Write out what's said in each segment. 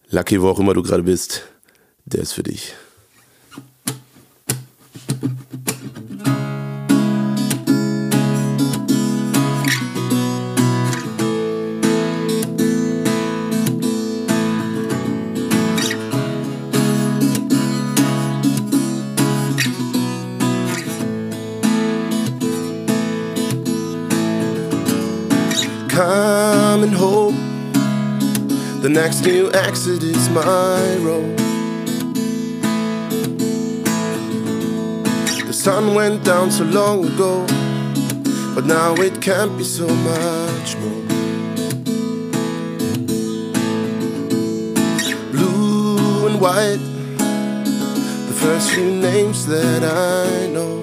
Lucky, wo auch immer du gerade bist, der ist für dich. Coming home, the next new exit is my road. The sun went down so long ago, but now it can't be so much more. Blue and white, the first few names that I know.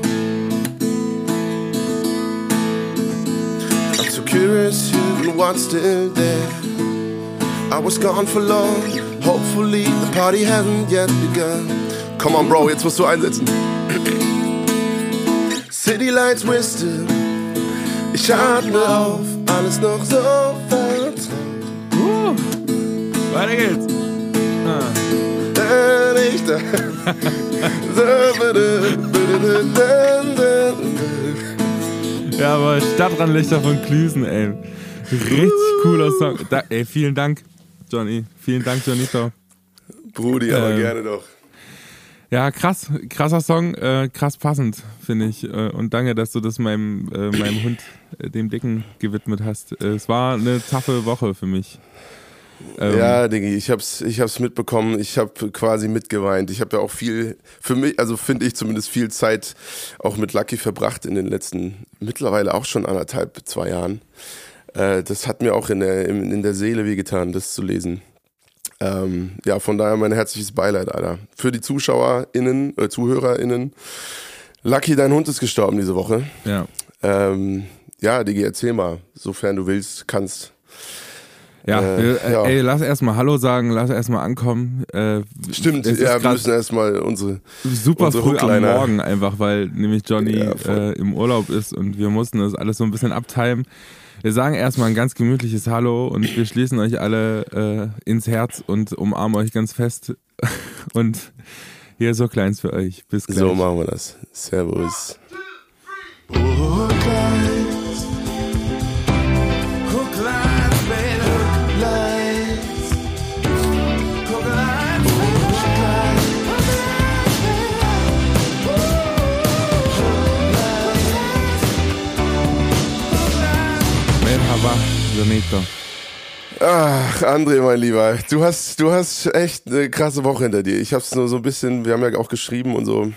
I'm so curious who and what's still there. I was gone for long, hopefully the party hasn't yet begun. Come on, Bro, jetzt musst du einsetzen. City Lights Wisdom, ich atme auf, alles noch so vertraut. Weiter geht's. Ja, aber Stadtrandlichter von Klüsen, ey. Richtig cooler Song. Vielen Dank, Johnny. Vielen Dank, Johnito. Brudi, aber gerne doch. Ja, krasser Song, krass passend, finde ich. Und danke, dass du das meinem Hund, dem Dicken, gewidmet hast. Es war eine taffe Woche für mich. Ja, Diggi, ich hab's mitbekommen. Ich habe quasi mitgeweint. Ich habe ja auch viel, für mich, also finde ich zumindest viel Zeit auch mit Lucky verbracht in den letzten, mittlerweile auch schon 1,5, 2 Jahren. Das hat mir auch in der Seele wehgetan, das zu lesen. Ja, von daher mein herzliches Beileid, Alter. Für die ZuschauerInnen, ZuhörerInnen. Lucky, dein Hund ist gestorben diese Woche. Ja. Ja, Diggi, erzähl mal, sofern du willst, kannst. Ja, ey, lass erstmal Hallo sagen, lass erstmal ankommen. Stimmt, ja, wir müssen erstmal unsere super unsere früh Hookliner. am Morgen einfach, weil nämlich Johnny im Urlaub ist und wir mussten das alles so ein bisschen abtimen. Wir sagen erstmal ein ganz gemütliches Hallo und wir schließen euch alle ins Herz und umarmen euch ganz fest. Und hier so kleins für euch. Bis gleich. So machen wir das. Servus. Ach, André, mein Lieber, du hast echt eine krasse Woche hinter dir. Ich hab's nur so ein bisschen, wir haben ja auch geschrieben und so.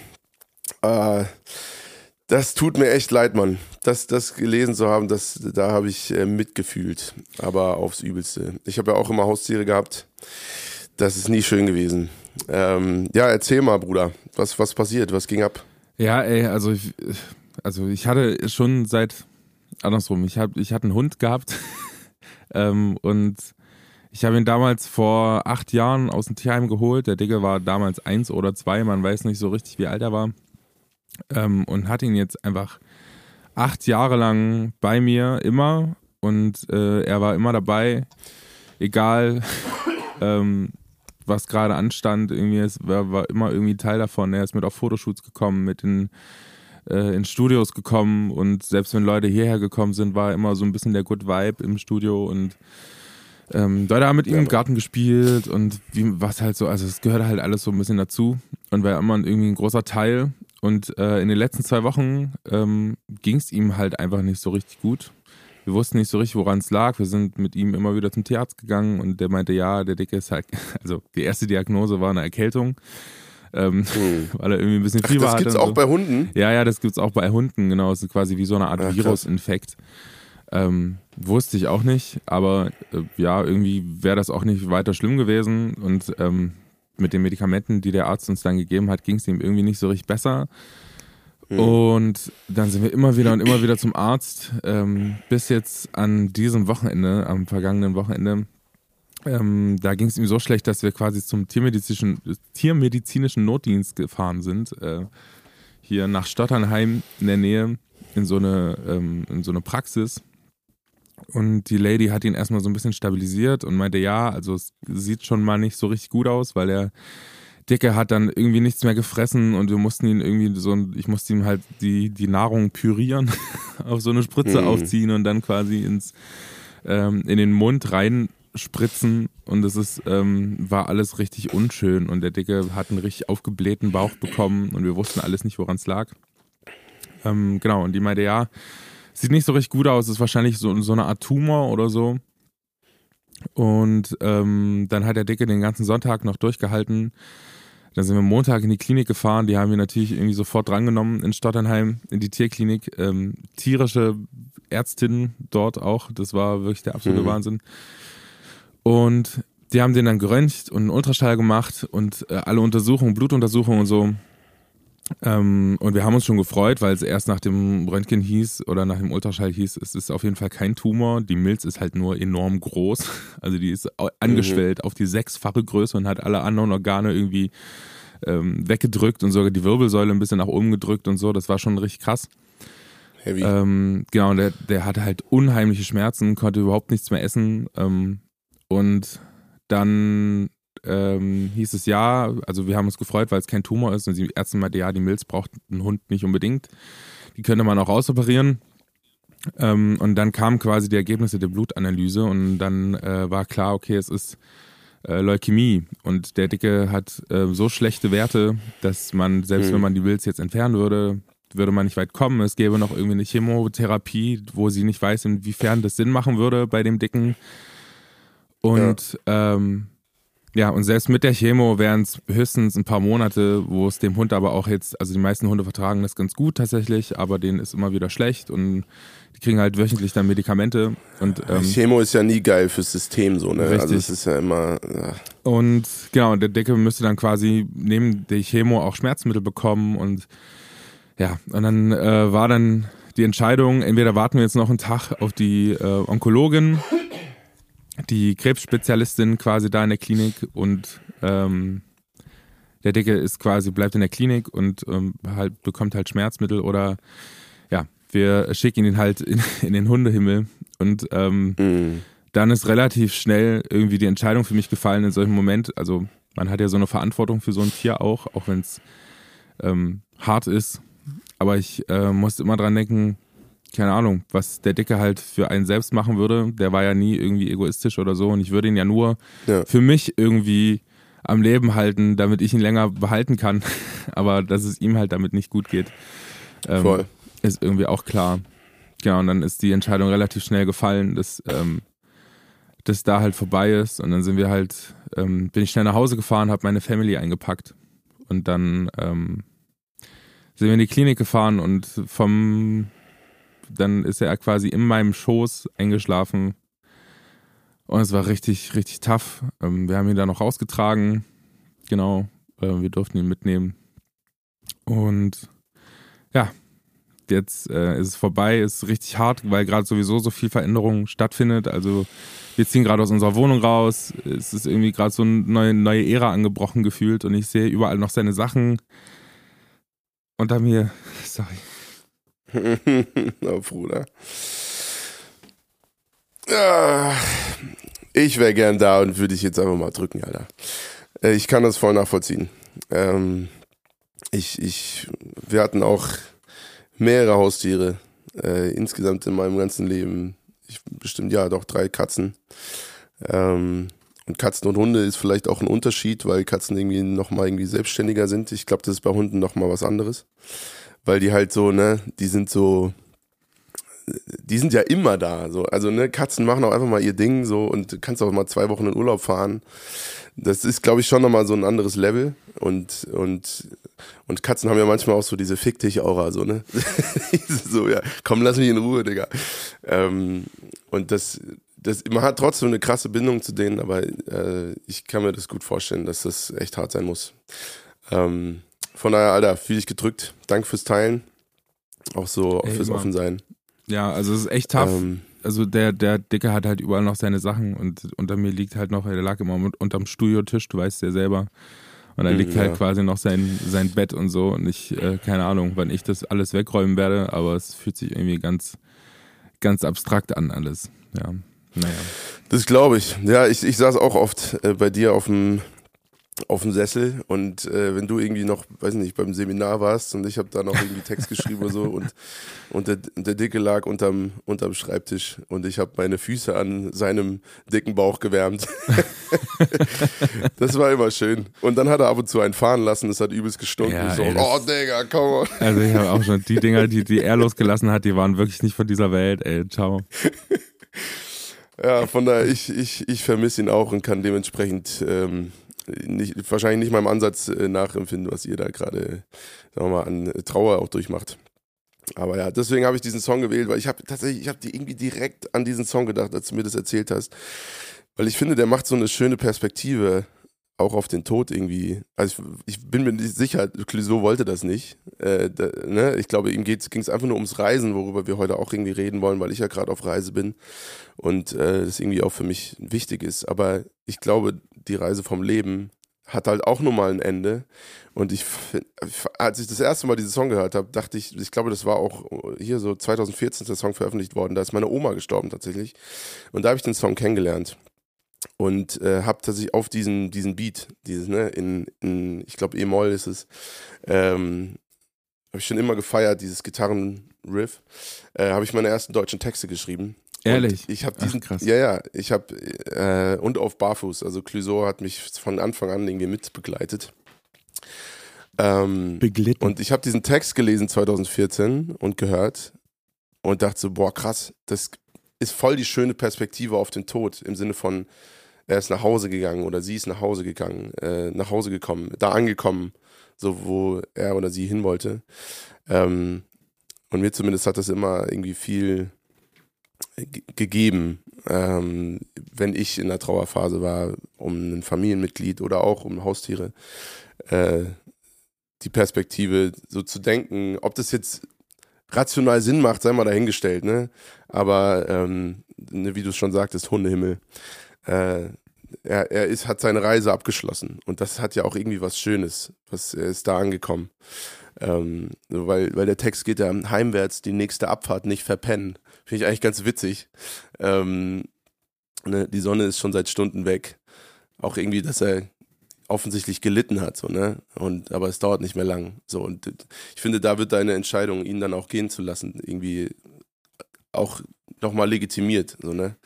Das tut mir echt leid, Mann. Das gelesen zu haben, da habe ich mitgefühlt, aber aufs Übelste. Ich habe ja auch immer Haustiere gehabt. Das ist nie schön gewesen. Ja, erzähl mal, Bruder, was passiert, was ging ab? Ja, ey, also ich hatte schon andersrum, ich hatte einen Hund gehabt und ich habe ihn damals vor 8 Jahren aus dem Tierheim geholt. Der Digga war damals 1 oder 2, man weiß nicht so richtig, wie alt er war, und hatte ihn jetzt einfach 8 Jahre lang bei mir immer und er war immer dabei, egal was gerade anstand, irgendwie war immer irgendwie Teil davon. Er ist mit auf Fotoshoots gekommen, mit in Studios gekommen und selbst wenn Leute hierher gekommen sind, war immer so ein bisschen der Good Vibe im Studio und Leute haben mit ihm im Garten gespielt und was halt so, also es gehört halt alles so ein bisschen dazu und war immer irgendwie ein großer Teil und in den letzten 2 Wochen ging es ihm halt einfach nicht so richtig gut. Wir wussten nicht so richtig, woran es lag. Wir sind mit ihm immer wieder zum Tierarzt gegangen und der meinte, ja, der Dicke ist halt, also die erste Diagnose war eine Erkältung. Weil er irgendwie ein bisschen Fieber hatte. Das gibt's auch bei Hunden? Ja, das gibt's auch bei Hunden, genau. Es ist quasi wie so eine Art Virusinfekt. Wusste ich auch nicht, aber ja, irgendwie wäre das auch nicht weiter schlimm gewesen und mit den Medikamenten, die der Arzt uns dann gegeben hat, ging es ihm irgendwie nicht so richtig besser. Und dann sind wir immer wieder zum Arzt, bis jetzt an diesem Wochenende, am vergangenen Wochenende. Da ging es ihm so schlecht, dass wir quasi zum tiermedizinischen Notdienst gefahren sind. Hier nach Stotternheim in der Nähe in so eine Praxis. Und die Lady hat ihn erstmal so ein bisschen stabilisiert und meinte, ja, also es sieht schon mal nicht so richtig gut aus, weil der Dicke hat dann irgendwie nichts mehr gefressen und wir mussten ihn irgendwie ich musste ihm halt die Nahrung pürieren, auf so eine Spritze aufziehen und dann quasi in den Mund reinspritzen und war alles richtig unschön und der Dicke hat einen richtig aufgeblähten Bauch bekommen und wir wussten alles nicht, woran es lag. Genau, und die meinte, ja, sieht nicht so richtig gut aus, ist wahrscheinlich so eine Art Tumor oder so. Und dann hat der Dicke den ganzen Sonntag noch durchgehalten. Dann sind wir Montag in die Klinik gefahren, die haben wir natürlich irgendwie sofort drangenommen in Stotternheim, in die Tierklinik. Tierische Ärztin dort auch, das war wirklich der absolute Wahnsinn. Und die haben den dann geröntgt und einen Ultraschall gemacht und alle Untersuchungen, Blutuntersuchungen und so. Und wir haben uns schon gefreut, weil es erst nach dem Röntgen hieß oder nach dem Ultraschall hieß, es ist auf jeden Fall kein Tumor. Die Milz ist halt nur enorm groß. Also die ist angeschwellt auf die 6-fache Größe und hat alle anderen Organe irgendwie weggedrückt und sogar die Wirbelsäule ein bisschen nach oben gedrückt und so. Das war schon richtig krass. Heavy. Genau, der hatte halt unheimliche Schmerzen, konnte überhaupt nichts mehr essen. Und dann hieß es ja, also wir haben uns gefreut, weil es kein Tumor ist und die Ärztin meinte, ja, die Milz braucht ein Hund nicht unbedingt. Die könnte man auch rausoperieren. Und dann kamen quasi die Ergebnisse der Blutanalyse und dann war klar, okay, es ist Leukämie und der Dicke hat so schlechte Werte, dass man, selbst wenn man die Milz jetzt entfernen würde man nicht weit kommen. Es gäbe noch irgendwie eine Chemotherapie, wo sie nicht weiß, inwiefern das Sinn machen würde bei dem Dicken. Und ja, und selbst mit der Chemo wären es höchstens ein paar Monate, wo es dem Hund aber auch jetzt, also die meisten Hunde vertragen das ganz gut tatsächlich, aber denen ist immer wieder schlecht und die kriegen halt wöchentlich dann Medikamente. Und Chemo ist ja nie geil fürs System, so, ne? Richtig. Also es ist ja immer. Ja. Und genau, der Dicke müsste dann quasi neben der Chemo auch Schmerzmittel bekommen und ja, und dann war dann die Entscheidung, entweder warten wir jetzt noch einen Tag auf die Onkologin, die Krebsspezialistin quasi da in der Klinik und der Dicke ist quasi, bleibt in der Klinik und halt bekommt halt Schmerzmittel oder ja, wir schicken ihn halt in den Hundehimmel und dann ist relativ schnell irgendwie die Entscheidung für mich gefallen in solchen Moment. Also man hat ja so eine Verantwortung für so ein Tier auch wenn es hart ist, aber ich musste immer dran denken, keine Ahnung, was der Dicke halt für einen selbst machen würde. Der war ja nie irgendwie egoistisch oder so und ich würde ihn ja nur für mich irgendwie am Leben halten, damit ich ihn länger behalten kann. Aber dass es ihm halt damit nicht gut geht, ist irgendwie auch klar. Genau, und dann ist die Entscheidung relativ schnell gefallen, dass das da halt vorbei ist und dann sind wir halt, bin ich schnell nach Hause gefahren, habe meine Family eingepackt und dann sind wir in die Klinik gefahren und dann ist er quasi in meinem Schoß eingeschlafen und es war richtig, richtig tough. Wir haben ihn da noch rausgetragen, genau, wir durften ihn mitnehmen und ja, jetzt ist es vorbei, ist richtig hart, weil gerade sowieso so viel Veränderung stattfindet, also wir ziehen gerade aus unserer Wohnung raus, es ist irgendwie gerade so eine neue Ära angebrochen gefühlt und ich sehe überall noch seine Sachen unter mir, sorry. Oh, Bruder. Ja, ich wäre gern da und würde dich jetzt einfach mal drücken, Alter. Ich kann das voll nachvollziehen. Wir hatten auch mehrere Haustiere insgesamt in meinem ganzen Leben. Bestimmt, ja, doch 3 Katzen. Und Katzen und Hunde ist vielleicht auch ein Unterschied, weil Katzen irgendwie nochmal irgendwie selbstständiger sind. Ich glaube, das ist bei Hunden nochmal was anderes. Weil die halt so, ne, die sind ja immer da, so. Also, ne, Katzen machen auch einfach mal ihr Ding, so, und du kannst auch mal 2 Wochen in Urlaub fahren. Das ist, glaube ich, schon nochmal so ein anderes Level und Katzen haben ja manchmal auch so diese Fick dich Aura, so, ne. So, ja, komm, lass mich in Ruhe, Digga. Und man hat trotzdem eine krasse Bindung zu denen, aber ich kann mir das gut vorstellen, dass das echt hart sein muss. Von daher, Alter, fühl dich gedrückt. Danke fürs Teilen. Auch so fürs Offensein. Ja, also es ist echt tough. Also der Dicke hat halt überall noch seine Sachen und unter mir liegt halt noch, der lag immer unterm Studiotisch, du weißt ja selber. Und da liegt halt quasi noch sein Bett und so und ich, keine Ahnung, wann ich das alles wegräumen werde, aber es fühlt sich irgendwie ganz, ganz abstrakt an alles. Ja, naja. Das glaube ich. Ja, ich saß auch oft bei dir auf dem Sessel und wenn du irgendwie noch, weiß nicht, beim Seminar warst und ich habe da noch irgendwie Text geschrieben oder so und der Dicke lag unterm Schreibtisch und ich habe meine Füße an seinem dicken Bauch gewärmt. Das war immer schön. Und dann hat er ab und zu einen fahren lassen, das hat übelst gestunken. Ja, so, ey, oh Digga, komm on. Also ich habe auch schon die Dinger, die er losgelassen hat, die waren wirklich nicht von dieser Welt, ey, ciao. Ja, von daher, ich vermisse ihn auch und kann dementsprechend wahrscheinlich nicht mal im Ansatz nachempfinden, was ihr da gerade, sagen wir mal, an Trauer auch durchmacht. Aber ja, deswegen habe ich diesen Song gewählt, weil ich habe irgendwie direkt an diesen Song gedacht, als du mir das erzählt hast. Weil ich finde, der macht so eine schöne Perspektive auch auf den Tod irgendwie. Also ich bin mir nicht sicher, Clouseau wollte das nicht. Ich glaube, ihm ging es einfach nur ums Reisen, worüber wir heute auch irgendwie reden wollen, weil ich ja gerade auf Reise bin und das irgendwie auch für mich wichtig ist. Aber ich glaube, die Reise vom Leben hat halt auch nochmal ein Ende. Und als ich das erste Mal diesen Song gehört habe, dachte ich glaube, das war auch hier so 2014 ist der Song veröffentlicht worden. Da ist meine Oma gestorben tatsächlich. Und da habe ich den Song kennengelernt. Und habe tatsächlich auf diesen Beat, dieses, ne, ich glaube E-Moll ist es, habe ich schon immer gefeiert, dieses Gitarrenriff, habe ich meine ersten deutschen Texte geschrieben. Ehrlich? Und ich habe diesen, krass. Ja, ich habe, und auf Barfuß, also Clouseau hat mich von Anfang an irgendwie mitbegleitet. Beglitten. Und ich habe diesen Text gelesen 2014 und gehört und dachte so, boah krass, das ist voll die schöne Perspektive auf den Tod, im Sinne von, er ist nach Hause gegangen oder sie ist nach Hause gegangen, nach Hause gekommen, da angekommen, so wo er oder sie hin wollte. Und mir zumindest hat das immer irgendwie viel gegeben, wenn ich in der Trauerphase war, um ein Familienmitglied oder auch um Haustiere, die Perspektive so zu denken, ob das jetzt rational Sinn macht, sei mal dahingestellt, ne? Aber wie du es schon sagtest, Hundehimmel. Er hat seine Reise abgeschlossen und das hat ja auch irgendwie was Schönes, er ist da angekommen. Weil der Text geht ja heimwärts, die nächste Abfahrt nicht verpennen. Finde ich eigentlich ganz witzig. Die Sonne ist schon seit Stunden weg. Auch irgendwie, dass er offensichtlich gelitten hat, so, ne? Aber es dauert nicht mehr lang. So, und ich finde, da wird deine Entscheidung, ihn dann auch gehen zu lassen, irgendwie auch nochmal legitimiert. So, ne?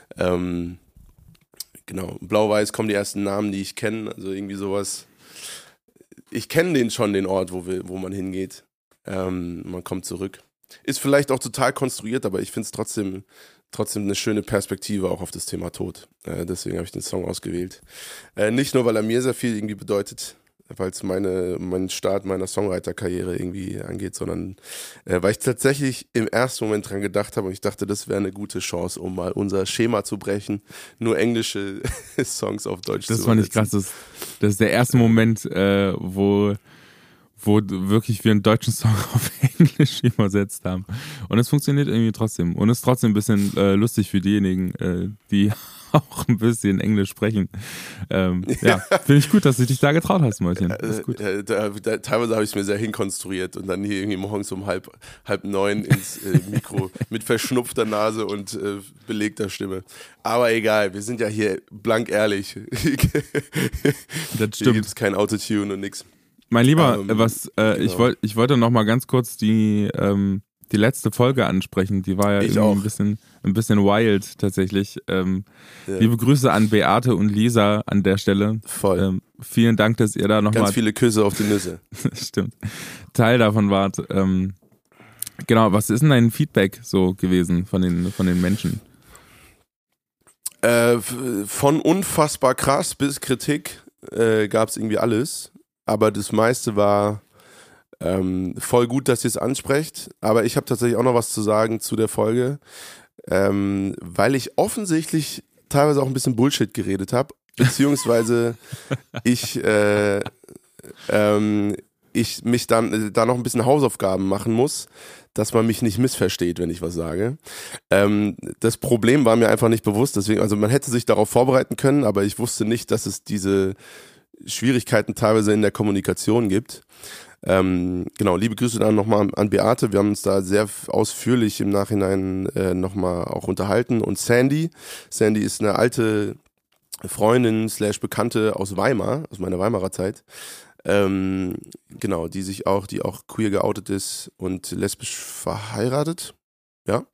Genau. Blau-Weiß kommen die ersten Namen, die ich kenne, also irgendwie sowas. Ich kenne den Ort, wo man hingeht. Man kommt zurück. Ist vielleicht auch total konstruiert, aber ich finde es trotzdem eine schöne Perspektive auch auf das Thema Tod. Deswegen habe ich den Song ausgewählt. Nicht nur, weil er mir sehr viel irgendwie bedeutet, weil es meinen Start meiner Songwriter-Karriere irgendwie angeht, sondern weil ich tatsächlich im ersten Moment dran gedacht habe und ich dachte, das wäre eine gute Chance, um mal unser Schema zu brechen, nur englische Songs auf Deutsch zu übersetzen. Das fand ich krass. Das ist der erste Moment, wo wirklich wir einen deutschen Song auf Englisch übersetzt haben. Und es funktioniert irgendwie trotzdem. Und es ist trotzdem ein bisschen lustig für diejenigen, die auch ein bisschen Englisch sprechen. Ja, finde ich gut, dass du dich da getraut hast, Mäuschen. Das ist gut. Teilweise habe ich es mir sehr hinkonstruiert und dann hier irgendwie morgens um halb 9 ins Mikro mit verschnupfter Nase und belegter Stimme. Aber egal, wir sind ja hier blank ehrlich. Das stimmt. Hier gibt es kein Autotune und nix. Mein Lieber, genau. Ich wollte noch mal ganz kurz die letzte Folge ansprechen. Die war ja irgendwie ein bisschen wild tatsächlich. Ja. Liebe Grüße an Beate und Lisa an der Stelle. Voll. Vielen Dank, dass ihr da noch ganz viele Küsse auf die Nüsse. Stimmt. Teil davon wart. Genau, was ist denn dein Feedback so gewesen von den Menschen? Von unfassbar krass bis Kritik gab es irgendwie alles. Aber das meiste war voll gut, dass ihr es ansprecht. Aber ich habe tatsächlich auch noch was zu sagen zu der Folge, weil ich offensichtlich teilweise auch ein bisschen Bullshit geredet habe, beziehungsweise ich mich dann da noch ein bisschen Hausaufgaben machen muss, dass man mich nicht missversteht, wenn ich was sage. Das Problem war mir einfach nicht bewusst, deswegen, also man hätte sich darauf vorbereiten können, aber ich wusste nicht, dass es diese Schwierigkeiten teilweise in der Kommunikation gibt. Genau, liebe Grüße dann nochmal an Beate. Wir haben uns da sehr ausführlich im Nachhinein nochmal auch unterhalten. Und Sandy ist eine alte Freundin / Bekannte aus Weimar, aus meiner Weimarer Zeit. Genau, die auch queer geoutet ist und lesbisch verheiratet. Ja.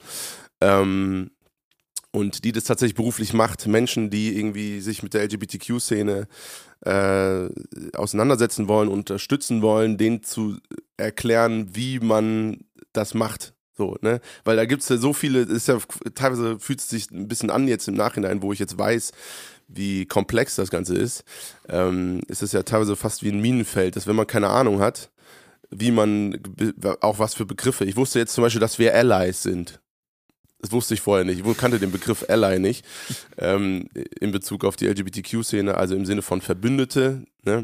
Und die das tatsächlich beruflich macht, Menschen, die irgendwie sich mit der LGBTQ-Szene auseinandersetzen wollen, unterstützen wollen, denen zu erklären, wie man das macht. So, ne? Weil da gibt es ja so viele, teilweise fühlt es sich ein bisschen an jetzt im Nachhinein, wo ich jetzt weiß, wie komplex das Ganze ist. Es ist ja teilweise fast wie ein Minenfeld, dass wenn man keine Ahnung hat, wie man, auch was für Begriffe. Ich wusste jetzt zum Beispiel, dass wir Allies sind. Das wusste ich vorher nicht. Ich kannte den Begriff Ally nicht in Bezug auf die LGBTQ-Szene, also im Sinne von Verbündete. Ne?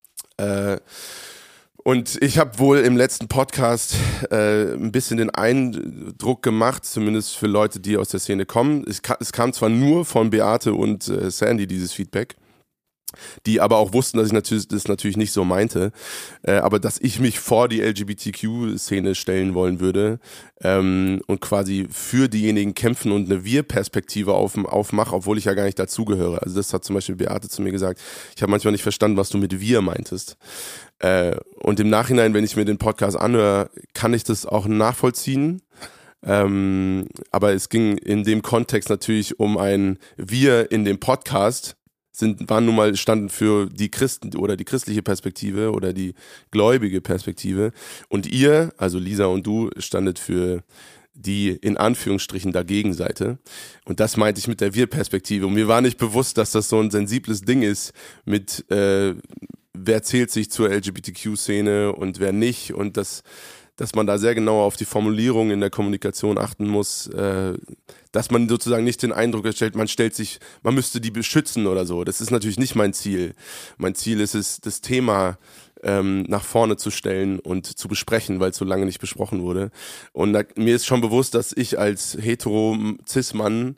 Und ich habe wohl im letzten Podcast ein bisschen den Eindruck gemacht, zumindest für Leute, die aus der Szene kommen. Es kam zwar nur von Beate und Sandy dieses Feedback, die aber auch wussten, dass ich das natürlich nicht so meinte, aber dass ich mich vor die LGBTQ-Szene stellen wollen würde und quasi für diejenigen kämpfen und eine Wir-Perspektive aufmache, obwohl ich ja gar nicht dazugehöre. Also das hat zum Beispiel Beate zu mir gesagt. Ich habe manchmal nicht verstanden, was du mit Wir meintest. Und im Nachhinein, wenn ich mir den Podcast anhöre, kann ich das auch nachvollziehen. Aber es ging in dem Kontext natürlich um ein Wir in dem Podcast, standen für die Christen oder die christliche Perspektive oder die gläubige Perspektive. Und ihr, also Lisa und du, standet für die in Anführungsstrichen Dagegenseite. Und das meinte ich mit der Wir-Perspektive. Und mir war nicht bewusst, dass das so ein sensibles Ding ist mit wer zählt sich zur LGBTQ-Szene und wer nicht. Und dass man da sehr genau auf die Formulierung in der Kommunikation achten muss, dass man sozusagen nicht den Eindruck erstellt, man müsste die beschützen oder so. Das ist natürlich nicht mein Ziel. Mein Ziel ist es, das Thema nach vorne zu stellen und zu besprechen, weil es so lange nicht besprochen wurde. Und mir ist schon bewusst, dass ich als hetero-cis-Mann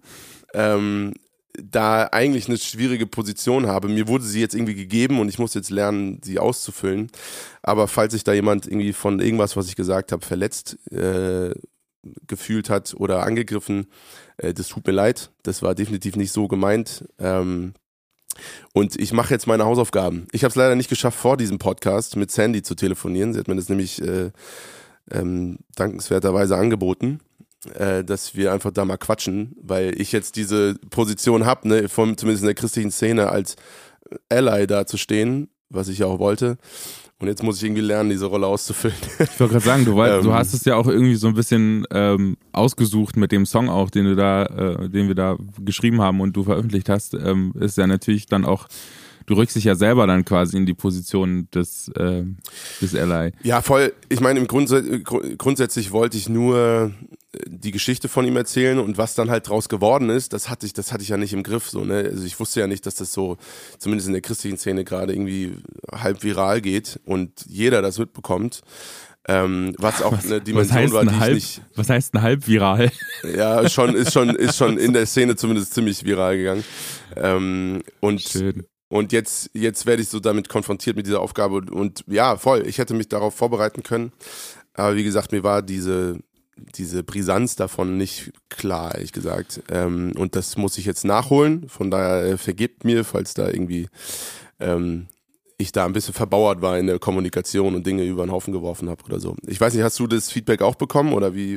da eigentlich eine schwierige Position habe. Mir wurde sie jetzt irgendwie gegeben und ich muss jetzt lernen, sie auszufüllen. Aber falls sich da jemand irgendwie von irgendwas, was ich gesagt habe, verletzt gefühlt hat oder angegriffen, das tut mir leid. Das war definitiv nicht so gemeint. Und ich mache jetzt meine Hausaufgaben. Ich habe es leider nicht geschafft, vor diesem Podcast mit Sandy zu telefonieren. Sie hat mir das nämlich dankenswerterweise angeboten, dass wir einfach da mal quatschen, weil ich jetzt diese Position habe, ne, zumindest in der christlichen Szene als Ally dazustehen, was ich ja auch wollte. Und jetzt muss ich irgendwie lernen, diese Rolle auszufüllen. Ich wollte gerade sagen, du hast es ja auch irgendwie so ein bisschen ausgesucht mit dem Song auch, den wir da geschrieben haben und du veröffentlicht hast, ist ja natürlich dann auch, du rückst dich ja selber dann quasi in die Position des Ally. Ja, voll. Ich meine, grundsätzlich wollte ich nur die Geschichte von ihm erzählen und was dann halt draus geworden ist, das hatte ich ja nicht im Griff. So, ne? Also ich wusste ja nicht, dass das so, zumindest in der christlichen Szene gerade irgendwie halb viral geht und jeder das mitbekommt. Was auch eine Dimension war, die ich nicht... Was heißt ein halb viral? Ja, ist schon in der Szene zumindest ziemlich viral gegangen. Schön. Und jetzt werde ich so damit konfrontiert mit dieser Aufgabe und ja, voll, ich hätte mich darauf vorbereiten können, aber wie gesagt, mir war diese Brisanz davon nicht klar, ehrlich gesagt, und das muss ich jetzt nachholen, von daher vergebt mir, falls da irgendwie ich da ein bisschen verbauert war in der Kommunikation und Dinge über den Haufen geworfen habe oder so. Ich weiß nicht, hast du das Feedback auch bekommen oder wie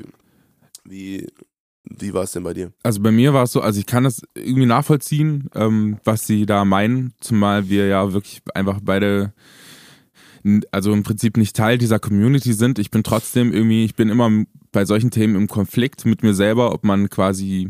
war es denn bei dir? Also bei mir war es so, also ich kann das irgendwie nachvollziehen, was sie da meinen, zumal wir ja wirklich einfach beide, also im Prinzip nicht Teil dieser Community sind. Ich bin immer bei solchen Themen im Konflikt mit mir selber, ob man quasi,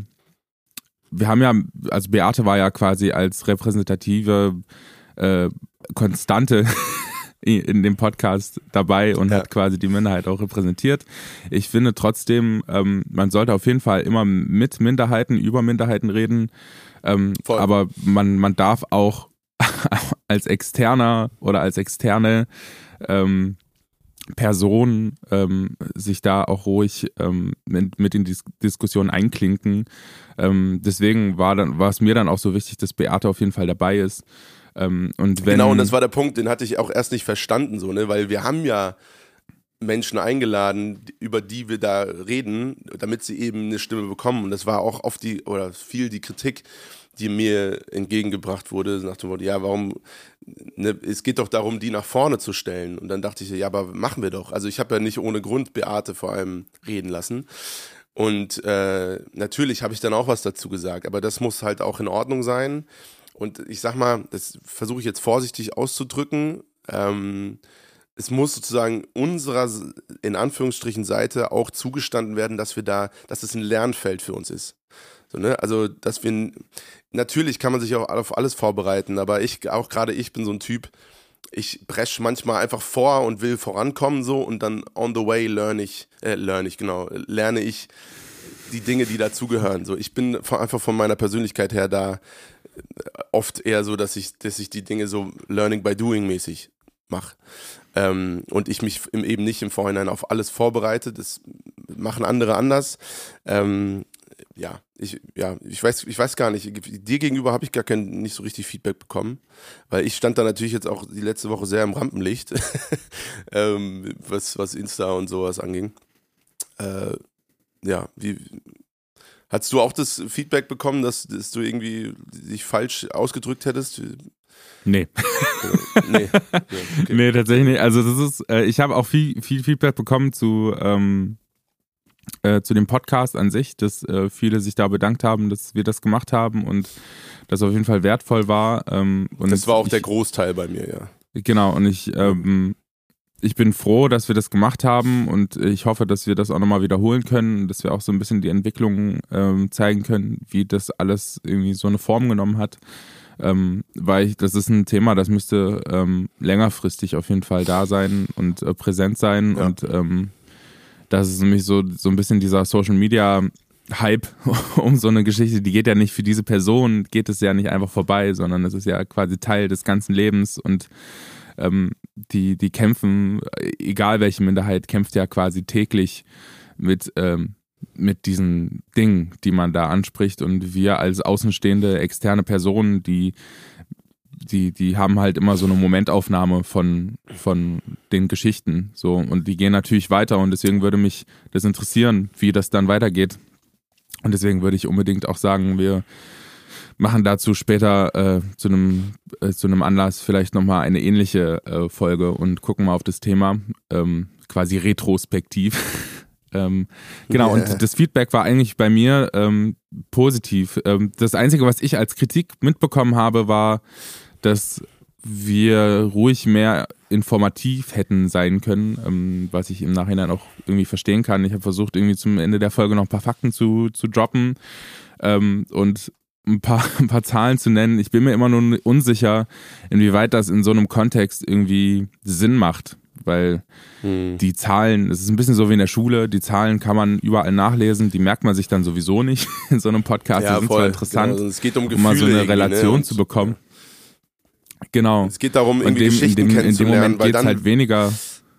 also Beate war ja quasi als repräsentative Konstante in dem Podcast dabei und hat quasi die Minderheit auch repräsentiert. Ich finde trotzdem, man sollte auf jeden Fall immer mit Minderheiten, über Minderheiten reden, aber man darf auch als Externer oder als externe Person sich da auch ruhig mit in die Diskussion einklinken. Deswegen war es mir dann auch so wichtig, dass Beate auf jeden Fall dabei ist. Und wenn, genau, und das war der Punkt, den hatte ich auch erst nicht verstanden, so, ne, weil wir haben ja Menschen eingeladen, über die wir da reden, damit sie eben eine Stimme bekommen. Und das war auch oft viel die Kritik, die mir entgegengebracht wurde, nach dem Motto, ja, warum, ne, es geht doch darum, die nach vorne zu stellen. Und dann dachte ich, ja, aber machen wir doch. Also ich habe ja nicht ohne Grund Beate vor allem reden lassen. Und natürlich habe ich dann auch was dazu gesagt, aber das muss halt auch in Ordnung sein. Und ich sag mal, das versuche ich jetzt vorsichtig auszudrücken, es muss sozusagen unserer, in Anführungsstrichen, Seite auch zugestanden werden, dass es ein Lernfeld für uns ist. So, ne? Also, natürlich kann man sich auch auf alles vorbereiten, aber ich bin so ein Typ, ich presche manchmal einfach vor und will vorankommen so und dann on the way lerne ich die Dinge, die dazugehören. So, ich bin einfach von meiner Persönlichkeit her da oft eher so, dass ich die Dinge so Learning by Doing mäßig mache. Und ich mich eben nicht im Vorhinein auf alles vorbereite. Das machen andere anders. Ich weiß gar nicht. Dir gegenüber habe ich nicht so richtig Feedback bekommen, weil ich stand da natürlich jetzt auch die letzte Woche sehr im Rampenlicht, was Insta und sowas anging. Hast du auch das Feedback bekommen, dass du irgendwie dich falsch ausgedrückt hättest? Nee. Nee. Ja, okay. Nee, tatsächlich nicht. Also das ist, ich habe auch viel Feedback bekommen zu dem Podcast an sich, dass viele sich da bedankt haben, dass wir das gemacht haben und das auf jeden Fall wertvoll war. Und das war auch der Großteil bei mir, ja. Genau, und ich bin froh, dass wir das gemacht haben und ich hoffe, dass wir das auch nochmal wiederholen können, dass wir auch so ein bisschen die Entwicklung zeigen können, wie das alles irgendwie so eine Form genommen hat. Weil das ist ein Thema, das müsste längerfristig auf jeden Fall da sein und präsent sein. Ja. Und das ist nämlich so ein bisschen dieser Social Media Hype um so eine Geschichte, die geht ja nicht für diese Person, geht es ja nicht einfach vorbei, sondern es ist ja quasi Teil des ganzen Lebens und die kämpfen, egal welche Minderheit, kämpft ja quasi täglich mit diesen Dingen, die man da anspricht und wir als außenstehende, externe Personen, die haben halt immer so eine Momentaufnahme von den Geschichten so und die gehen natürlich weiter und deswegen würde mich das interessieren, wie das dann weitergeht und deswegen würde ich unbedingt auch sagen, wir machen dazu später zu einem Anlass vielleicht nochmal eine ähnliche Folge und gucken mal auf das Thema, quasi retrospektiv. Genau, und das Feedback war eigentlich bei mir positiv. Das Einzige, was ich als Kritik mitbekommen habe, war, dass wir ruhig mehr informativ hätten sein können, was ich im Nachhinein auch irgendwie verstehen kann. Ich habe versucht, irgendwie zum Ende der Folge noch ein paar Fakten zu droppen und ein paar Zahlen zu nennen. Ich bin mir immer nur unsicher, inwieweit das in so einem Kontext irgendwie Sinn macht. Weil die Zahlen, es ist ein bisschen so wie in der Schule, die Zahlen kann man überall nachlesen, die merkt man sich dann sowieso nicht in so einem Podcast. Ja, die sind zwar interessant, genau. Es geht um Gefühle, mal so eine Relation zu bekommen. Genau. Es geht darum, irgendwie Geschichten kennenzulernen. In dem Moment geht es halt weniger,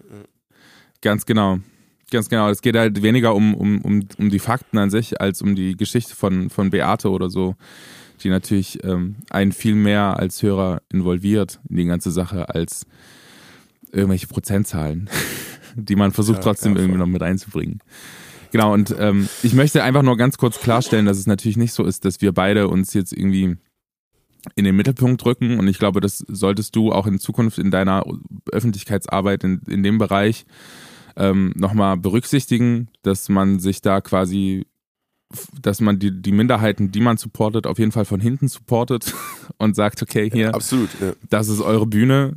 ganz genau. Es geht halt weniger um die Fakten an sich, als um die Geschichte von Beate oder so, die natürlich einen viel mehr als Hörer involviert in die ganze Sache, als irgendwelche Prozentzahlen, die man versucht trotzdem irgendwie noch mit einzubringen. Genau, und ich möchte einfach nur ganz kurz klarstellen, dass es natürlich nicht so ist, dass wir beide uns jetzt irgendwie in den Mittelpunkt rücken und ich glaube, das solltest du auch in Zukunft in deiner Öffentlichkeitsarbeit in dem Bereich nochmal berücksichtigen, dass man sich da quasi, dass man die Minderheiten, die man supportet, auf jeden Fall von hinten supportet und sagt, okay, hier, absolut, das ist eure Bühne,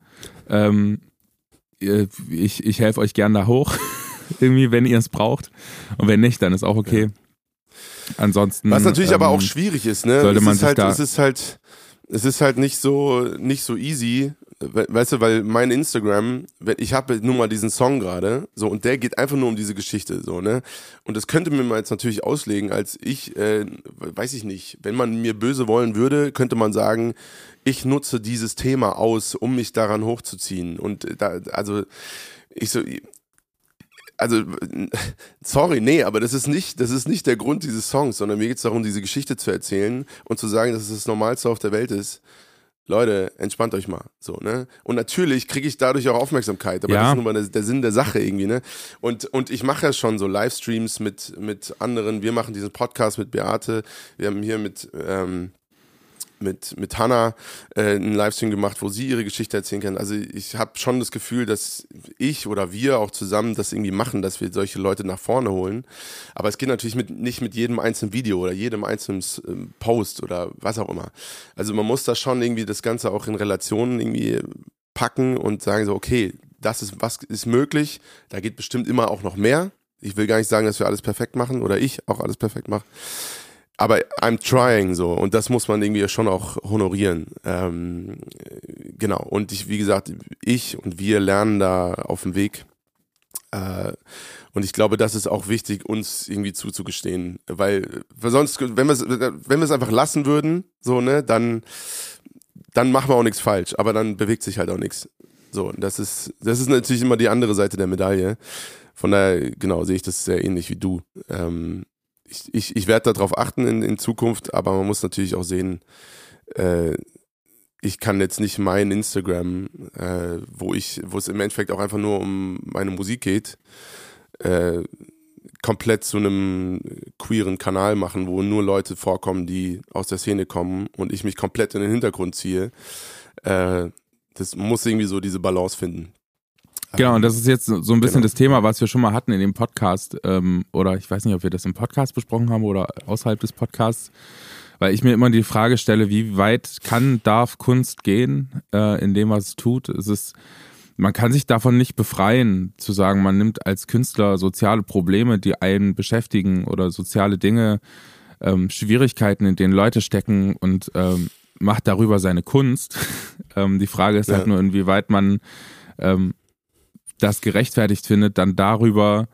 ich helfe euch gern da hoch, irgendwie, wenn ihr es braucht. Und wenn nicht, dann ist auch okay. Ansonsten. Was natürlich aber auch schwierig ist, ne? Sollte man es ist halt nicht so easy, weißt du, weil mein Instagram, ich habe nun mal diesen Song gerade, so, und der geht einfach nur um diese Geschichte, so, ne? Und das könnte mir mal jetzt natürlich auslegen, als ich, weiß ich nicht, wenn man mir böse wollen würde, könnte man sagen, ich nutze dieses Thema aus, um mich daran hochzuziehen. Und sorry, nee, aber das ist nicht der Grund dieses Songs, sondern mir geht es darum, diese Geschichte zu erzählen und zu sagen, dass es das Normalste auf der Welt ist, Leute, entspannt euch mal, so, ne? Und natürlich kriege ich dadurch auch Aufmerksamkeit, aber das ist nun mal der Sinn der Sache irgendwie, ne? Und ich mache ja schon so Livestreams mit anderen, wir machen diesen Podcast mit Beate, wir haben hier mit Hannah einen Livestream gemacht, wo sie ihre Geschichte erzählen kann. Also ich habe schon das Gefühl, dass ich oder wir auch zusammen das irgendwie machen, dass wir solche Leute nach vorne holen. Aber es geht natürlich nicht mit jedem einzelnen Video oder jedem einzelnen Post oder was auch immer. Also man muss da schon irgendwie das Ganze auch in Relationen irgendwie packen und sagen so, okay, was ist möglich, da geht bestimmt immer auch noch mehr. Ich will gar nicht sagen, dass wir alles perfekt machen oder ich auch alles perfekt mache. Aber I'm trying so und das muss man irgendwie schon auch honorieren. Genau, und wie gesagt, ich und wir lernen da auf dem Weg. Und ich glaube, das ist auch wichtig, uns irgendwie zuzugestehen. Weil sonst, wenn wir es einfach lassen würden, so, ne, dann machen wir auch nichts falsch, aber dann bewegt sich halt auch nichts. So, und das ist natürlich immer die andere Seite der Medaille. Von daher, genau, sehe ich das sehr ähnlich wie du. Ich werde darauf achten in Zukunft, aber man muss natürlich auch sehen, ich kann jetzt nicht mein Instagram, wo es im Endeffekt auch einfach nur um meine Musik geht, komplett zu einem queeren Kanal machen, wo nur Leute vorkommen, die aus der Szene kommen und ich mich komplett in den Hintergrund ziehe. Das muss irgendwie so diese Balance finden. Genau, und das ist jetzt so ein bisschen das Thema, was wir schon mal hatten in dem Podcast, oder ich weiß nicht, ob wir das im Podcast besprochen haben oder außerhalb des Podcasts, weil ich mir immer die Frage stelle, wie weit darf Kunst gehen in dem, was es tut. Man kann sich davon nicht befreien, zu sagen, man nimmt als Künstler soziale Probleme, die einen beschäftigen oder soziale Dinge, Schwierigkeiten, in denen Leute stecken und macht darüber seine Kunst. Die Frage ist halt nur, inwieweit man das gerechtfertigt findet, dann darüber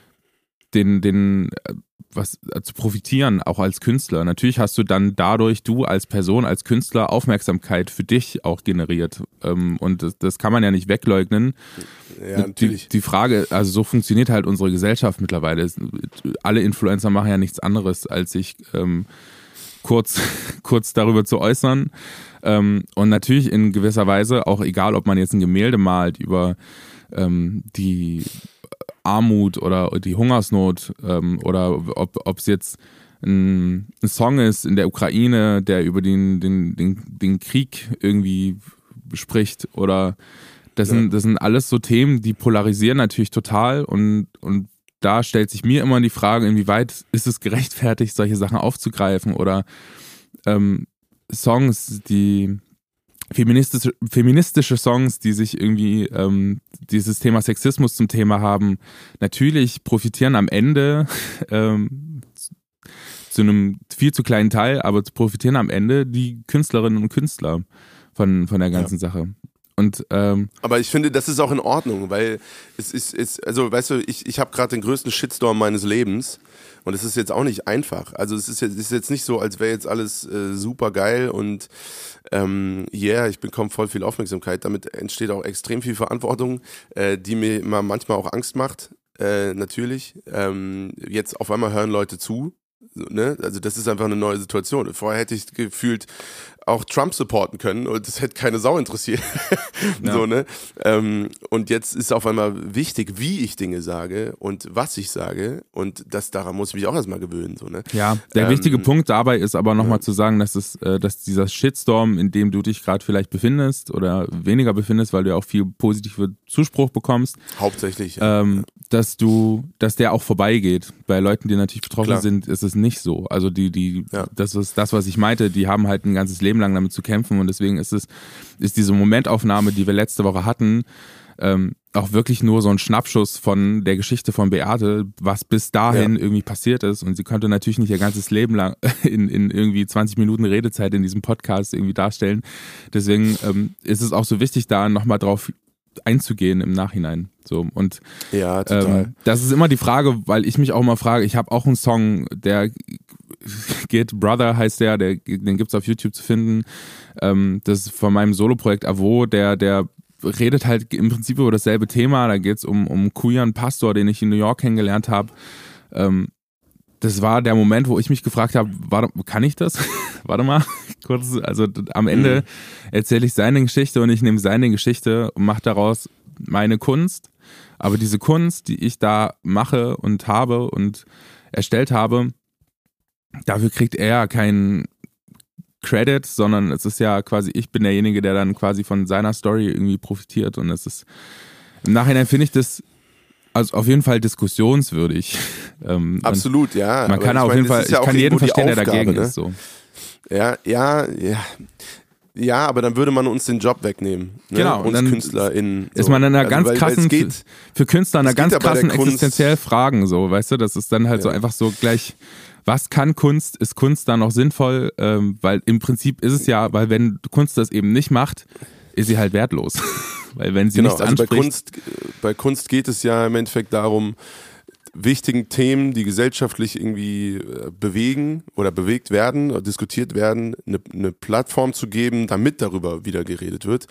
zu profitieren, auch als Künstler. Natürlich hast du dann dadurch, du als Person, als Künstler, Aufmerksamkeit für dich auch generiert. Und das kann man ja nicht wegleugnen. Ja, natürlich. Die Frage, also so funktioniert halt unsere Gesellschaft mittlerweile. Alle Influencer machen ja nichts anderes, als sich kurz darüber zu äußern. Und natürlich in gewisser Weise, auch egal, ob man jetzt ein Gemälde malt über die Armut oder die Hungersnot oder ob es jetzt ein Song ist in der Ukraine, der über den Krieg irgendwie spricht oder das sind alles so Themen, die polarisieren natürlich total und da stellt sich mir immer die Frage, inwieweit ist es gerechtfertigt, solche Sachen aufzugreifen oder Songs, die feministische Songs, die sich irgendwie dieses Thema Sexismus zum Thema haben, natürlich profitieren am Ende zu einem viel zu kleinen Teil, aber profitieren am Ende die Künstlerinnen und Künstler von der ganzen Sache. Und, aber ich finde, das ist auch in Ordnung, weil es ist also weißt du, ich habe gerade den größten Shitstorm meines Lebens und es ist jetzt auch nicht einfach. Also es ist jetzt nicht so, als wäre jetzt alles super geil und ich bekomme voll viel Aufmerksamkeit. Damit entsteht auch extrem viel Verantwortung, die mir manchmal auch Angst macht, natürlich. Jetzt auf einmal hören Leute zu. Ne? Also das ist einfach eine neue Situation. Vorher hätte ich gefühlt auch Trump supporten können und das hätte keine Sau interessiert. Ja. So, ne? Und jetzt ist auf einmal wichtig, wie ich Dinge sage und was ich sage und daran muss ich mich auch erstmal gewöhnen. So, ne? Ja, der wichtige Punkt dabei ist aber nochmal zu sagen, dass dieser Shitstorm, in dem du dich gerade vielleicht befindest oder weniger befindest, weil du ja auch viel positive Zuspruch bekommst. Hauptsächlich. Dass der auch vorbeigeht. Bei Leuten, die natürlich betroffen sind, ist es nicht so. Also das ist das, was ich meinte, die haben halt ein ganzes Leben lang damit zu kämpfen und deswegen ist diese Momentaufnahme, die wir letzte Woche hatten, auch wirklich nur so ein Schnappschuss von der Geschichte von Beate, was bis dahin irgendwie passiert ist und sie konnte natürlich nicht ihr ganzes Leben lang in irgendwie 20 Minuten Redezeit in diesem Podcast irgendwie darstellen. Deswegen ist es auch so wichtig, da nochmal drauf einzugehen im Nachhinein. So und ja, total. Das ist immer die Frage, weil ich mich auch mal frage, ich habe auch einen Song, der Get Brother heißt den gibt's auf YouTube zu finden. Das ist von meinem Soloprojekt Avo, der redet halt im Prinzip über dasselbe Thema. Da geht's um queeren Pastor, den ich in New York kennengelernt habe. Das war der Moment, wo ich mich gefragt habe, kann ich das? warte mal, kurz, also am Ende erzähle ich seine Geschichte und ich nehme seine Geschichte und mache daraus meine Kunst. Aber diese Kunst, die ich da mache und habe und erstellt habe, dafür kriegt er keinen Credit, sondern es ist ja quasi, ich bin derjenige, der dann quasi von seiner Story irgendwie profitiert und es ist, im Nachhinein finde ich das also auf jeden Fall diskussionswürdig. Absolut, ja. Man kann auf jeden Fall, ich kann jeden verstehen, der dagegen ist. So. Ja, aber dann würde man uns den Job wegnehmen. Ne? Genau. Uns KünstlerInnen. So. Ist man in einer ganz krassen, für Künstler in einer ganz krassen existenziell Fragen, so, weißt du, das ist dann halt so einfach so gleich, was kann Kunst, ist Kunst da noch sinnvoll, weil im Prinzip ist es ja, weil wenn Kunst das eben nicht macht, ist sie halt wertlos. Weil wenn sie nichts anspricht. Bei Kunst geht es ja im Endeffekt darum, wichtigen Themen, die gesellschaftlich irgendwie bewegen oder bewegt werden oder diskutiert werden, eine Plattform zu geben, damit darüber wieder geredet wird.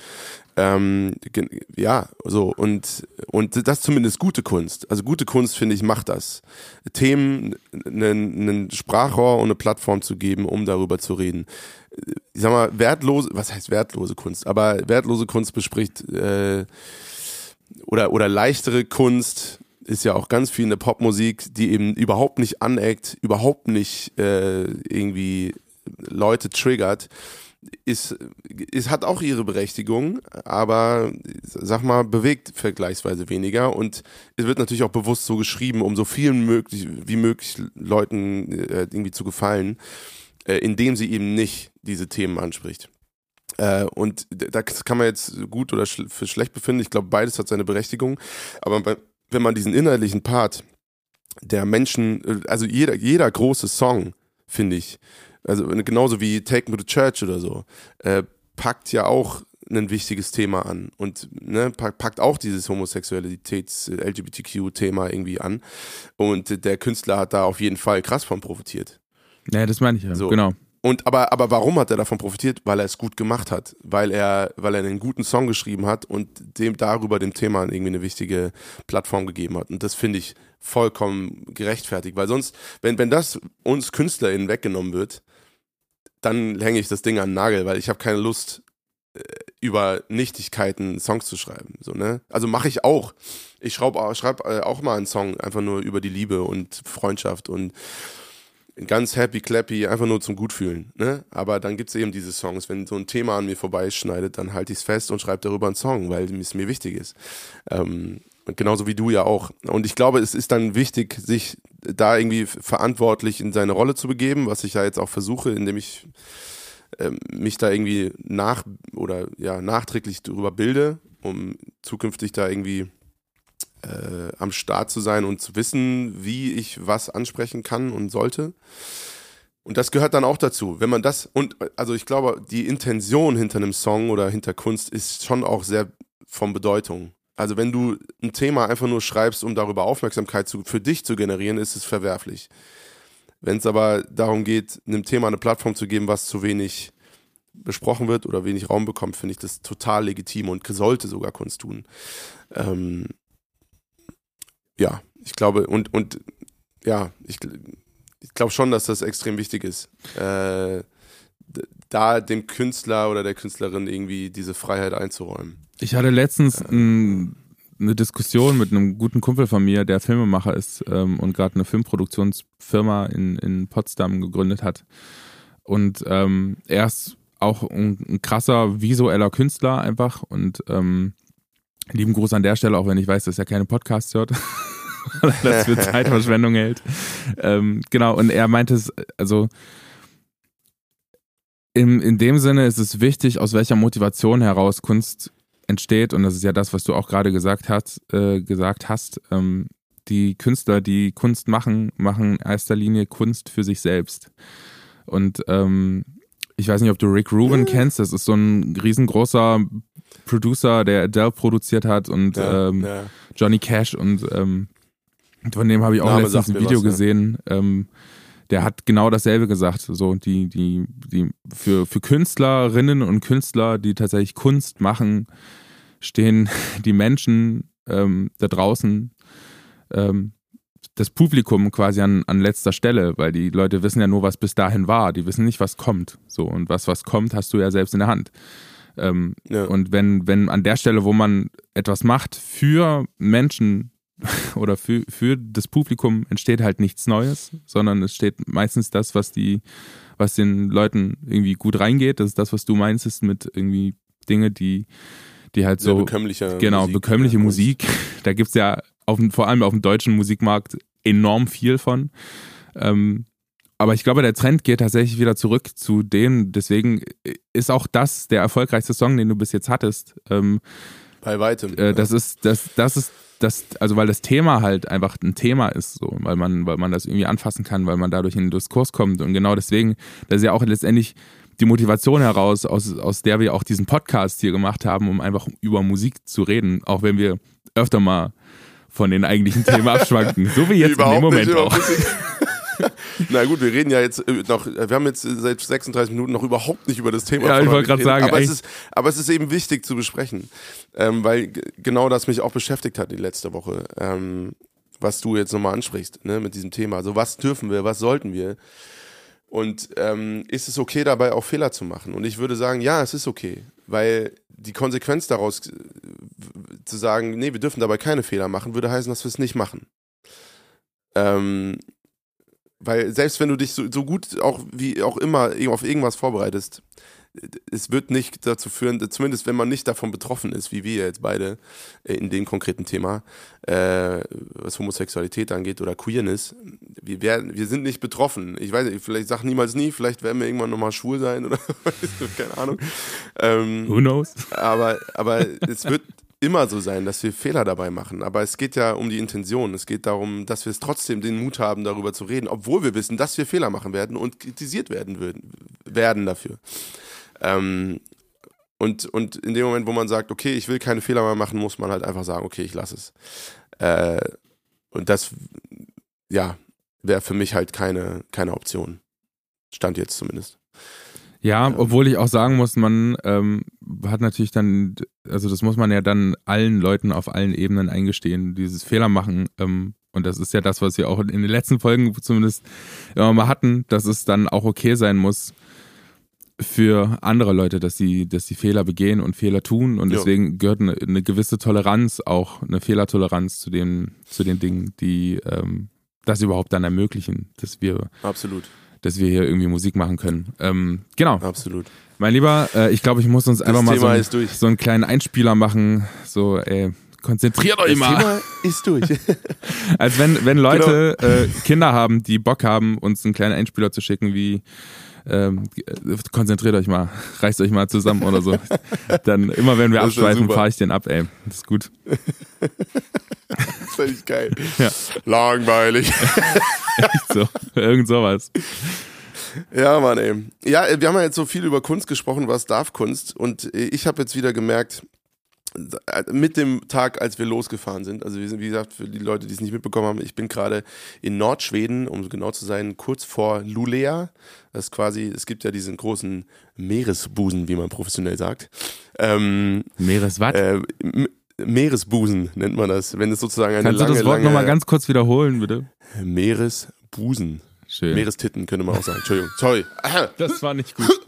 Ja, so und das ist zumindest gute Kunst. Also gute Kunst, finde ich, macht das. Themen, einen Sprachrohr und eine Plattform zu geben, um darüber zu reden. Ich sag mal, was heißt wertlose Kunst? Aber wertlose Kunst bespricht oder leichtere Kunst ist ja auch ganz viel in der Popmusik, die eben überhaupt nicht aneckt, überhaupt nicht irgendwie Leute triggert. Es hat auch ihre Berechtigung, aber sag mal, bewegt vergleichsweise weniger und es wird natürlich auch bewusst so geschrieben, um so vielen wie möglich Leuten irgendwie zu gefallen, indem sie eben nicht diese Themen anspricht. Und das kann man jetzt gut oder für schlecht befinden. Ich glaube, beides hat seine Berechtigung, aber wenn man diesen inhaltlichen Part der Menschen, also jeder große Song, finde ich, also genauso wie Take Me to Church oder so, packt ja auch ein wichtiges Thema an und ne, packt auch dieses Homosexualitäts-LGBTQ-Thema irgendwie an und der Künstler hat da auf jeden Fall krass von profitiert. Ja, das meine ich ja, so. Genau. Aber warum hat er davon profitiert? Weil er es gut gemacht hat, weil er einen guten Song geschrieben hat und dem Thema irgendwie eine wichtige Plattform gegeben hat. Und das finde ich vollkommen gerechtfertigt, weil sonst, wenn das uns KünstlerInnen weggenommen wird, dann hänge ich das Ding an den Nagel, weil ich habe keine Lust, über Nichtigkeiten Songs zu schreiben. So, ne? Also mache ich auch. Ich schreibe auch mal einen Song einfach nur über die Liebe und Freundschaft und ganz happy, clappy, einfach nur zum Gutfühlen. Ne? Aber dann gibt es eben diese Songs, wenn so ein Thema an mir vorbeischneidet, dann halte ich es fest und schreibe darüber einen Song, weil es mir wichtig ist. Genauso wie du ja auch. Und ich glaube, es ist dann wichtig, sich da irgendwie verantwortlich in seine Rolle zu begeben, was ich ja jetzt auch versuche, indem ich mich da irgendwie nachträglich darüber bilde, um zukünftig da irgendwie am Start zu sein und zu wissen, wie ich was ansprechen kann und sollte. Und das gehört dann auch dazu. Wenn man also ich glaube, die Intention hinter einem Song oder hinter Kunst ist schon auch sehr von Bedeutung. Also wenn du ein Thema einfach nur schreibst, um darüber Aufmerksamkeit für dich zu generieren, ist es verwerflich. Wenn es aber darum geht, einem Thema eine Plattform zu geben, was zu wenig besprochen wird oder wenig Raum bekommt, finde ich das total legitim und sollte sogar Kunst tun. Ja, ich glaube, ich glaube schon, dass das extrem wichtig ist, da dem Künstler oder der Künstlerin irgendwie diese Freiheit einzuräumen. Ich hatte letztens eine Diskussion mit einem guten Kumpel von mir, der Filmemacher ist und gerade eine Filmproduktionsfirma in Potsdam gegründet hat. Und er ist auch ein krasser visueller Künstler einfach und lieben Gruß an der Stelle, auch wenn ich weiß, dass er keine Podcasts hört, weil er das für Zeitverschwendung hält. Genau, und er meinte es, also in dem Sinne ist es wichtig, aus welcher Motivation heraus Kunst entsteht, und das ist ja das, was du auch gerade gesagt hast. Die Künstler, die Kunst machen in erster Linie Kunst für sich selbst. Und ich weiß nicht, ob du Rick Rubin kennst, das ist so ein riesengroßer Producer, der Adele produziert hat und Johnny Cash und von dem habe ich auch letztens ein Video gesehen. Der hat genau dasselbe gesagt. So die für Künstlerinnen und Künstler, die tatsächlich Kunst machen, stehen die Menschen da draußen das Publikum quasi an letzter Stelle, weil die Leute wissen ja nur, was bis dahin war. Die wissen nicht, was kommt. So, und was kommt, hast du ja selbst in der Hand. Und wenn an der Stelle, wo man etwas macht für Menschen oder für das Publikum, entsteht halt nichts Neues, sondern es steht meistens das, was den Leuten irgendwie gut reingeht. Das ist das, was du meinst, mit irgendwie Dinge, die halt so bekömmliche Musik. Da gibt es ja vor allem auf dem deutschen Musikmarkt enorm viel von. Aber ich glaube, der Trend geht tatsächlich wieder zurück zu dem. Deswegen ist auch das der erfolgreichste Song, den du bis jetzt hattest. Bei weitem. Das ist, also weil das Thema halt einfach ein Thema ist, so, weil man das irgendwie anfassen kann, weil man dadurch in den Diskurs kommt. Und genau deswegen, das ist ja auch letztendlich die Motivation heraus, aus der wir auch diesen Podcast hier gemacht haben, um einfach über Musik zu reden, auch wenn wir öfter mal von den eigentlichen Themen abschwanken. So wie jetzt in dem Moment auch. Na gut, wir reden ja jetzt noch, wir haben jetzt seit 36 Minuten noch überhaupt nicht über das Thema Ja, ich wollte gerade sagen. Aber es ist eben wichtig zu besprechen, weil genau das mich auch beschäftigt hat die letzte Woche, was du jetzt nochmal ansprichst, ne, mit diesem Thema. Also was dürfen wir, was sollten wir? Und ist es okay, dabei auch Fehler zu machen? Und ich würde sagen, ja, es ist okay, weil die Konsequenz daraus zu sagen, nee, wir dürfen dabei keine Fehler machen, würde heißen, dass wir es nicht machen. Weil selbst wenn du dich so gut auch wie auch immer auf irgendwas vorbereitest, es wird nicht dazu führen, zumindest wenn man nicht davon betroffen ist, wie wir jetzt beide in dem konkreten Thema, was Homosexualität angeht oder Queerness, wir sind nicht betroffen. Ich weiß nicht, vielleicht sag niemals nie, vielleicht werden wir irgendwann nochmal schwul sein oder keine Ahnung. Who knows? Aber es wird immer so sein, dass wir Fehler dabei machen. Aber es geht ja um die Intention. Es geht darum, dass wir es trotzdem den Mut haben, darüber zu reden, obwohl wir wissen, dass wir Fehler machen werden und kritisiert werden dafür. Und in dem Moment, wo man sagt, okay, ich will keine Fehler mehr machen, muss man halt einfach sagen, okay, ich lasse es. Und das, ja, wäre für mich halt keine Option. Stand jetzt zumindest. Ja, obwohl ich auch sagen muss, man hat natürlich dann, also das muss man ja dann allen Leuten auf allen Ebenen eingestehen, dieses Fehler machen. Und das ist ja das, was wir auch in den letzten Folgen zumindest immer mal hatten, dass es dann auch okay sein muss für andere Leute, dass sie Fehler begehen und Fehler tun. Und deswegen gehört eine gewisse Toleranz, auch eine Fehlertoleranz zu den Dingen, die das überhaupt dann ermöglichen, dass wir hier irgendwie Musik machen können. Genau. Absolut. Mein Lieber, ich glaube, ich muss uns einfach mal so einen kleinen Einspieler machen. So, konzentriert euch mal. Das Thema ist durch. Als wenn Leute Kinder haben, die Bock haben, uns einen kleinen Einspieler zu schicken, wie konzentriert euch mal, reißt euch mal zusammen oder so. Dann immer wenn wir abschweifen, fahre ich den ab, ey. Das ist gut. Das ist völlig geil. Ja. Langweilig. Echt so. Irgend sowas. Ja, Mann, ey. Ja, wir haben ja jetzt so viel über Kunst gesprochen, was darf Kunst? Und ich habe jetzt wieder gemerkt, mit dem Tag, als wir losgefahren sind, also wir sind, wie gesagt, für die Leute, die es nicht mitbekommen haben, ich bin gerade in Nordschweden, um genau zu sein, kurz vor Luleå. Das ist quasi, es gibt ja diesen großen Meeresbusen, wie man professionell sagt. Meereswatt? Meeresbusen nennt man das, wenn es sozusagen eine Kannst lange, du das Wort nochmal ganz kurz wiederholen, bitte? Meeresbusen. Schön. Meerestitten könnte man auch sagen. Entschuldigung, sorry. Das war nicht gut.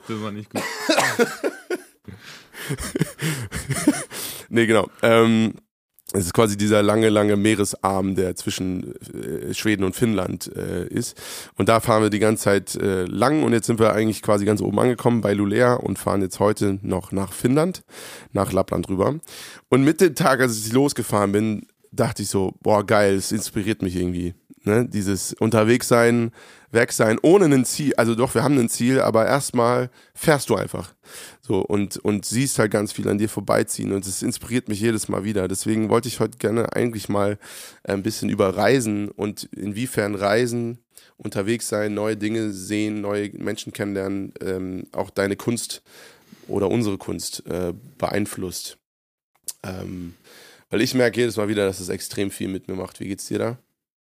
Nee, genau. Es ist quasi dieser lange Meeresarm, der zwischen Schweden und Finnland ist. Und da fahren wir die ganze Zeit lang und jetzt sind wir eigentlich quasi ganz oben angekommen bei Luleå und fahren jetzt heute noch nach Finnland, nach Lappland rüber. Und mit dem Tag, als ich losgefahren bin, dachte ich so, boah geil, es inspiriert mich irgendwie. Ne? Dieses Unterwegssein, weg sein, ohne ein Ziel, also doch, wir haben ein Ziel, aber erstmal fährst du einfach so und siehst halt ganz viel an dir vorbeiziehen und es inspiriert mich jedes Mal wieder. Deswegen wollte ich heute gerne eigentlich mal ein bisschen über Reisen und inwiefern Reisen, unterwegs sein, neue Dinge sehen, neue Menschen kennenlernen, auch deine Kunst oder unsere Kunst beeinflusst. Weil ich merke jedes Mal wieder, dass es extrem viel mit mir macht. Wie geht's dir da?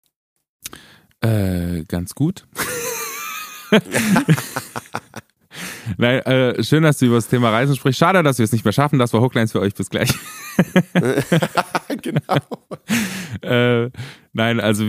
Ganz gut. Nein, schön, dass du über das Thema Reisen sprichst. Schade, dass wir es nicht mehr schaffen. Das war Hooklines für euch. Bis gleich. Genau. Nein, also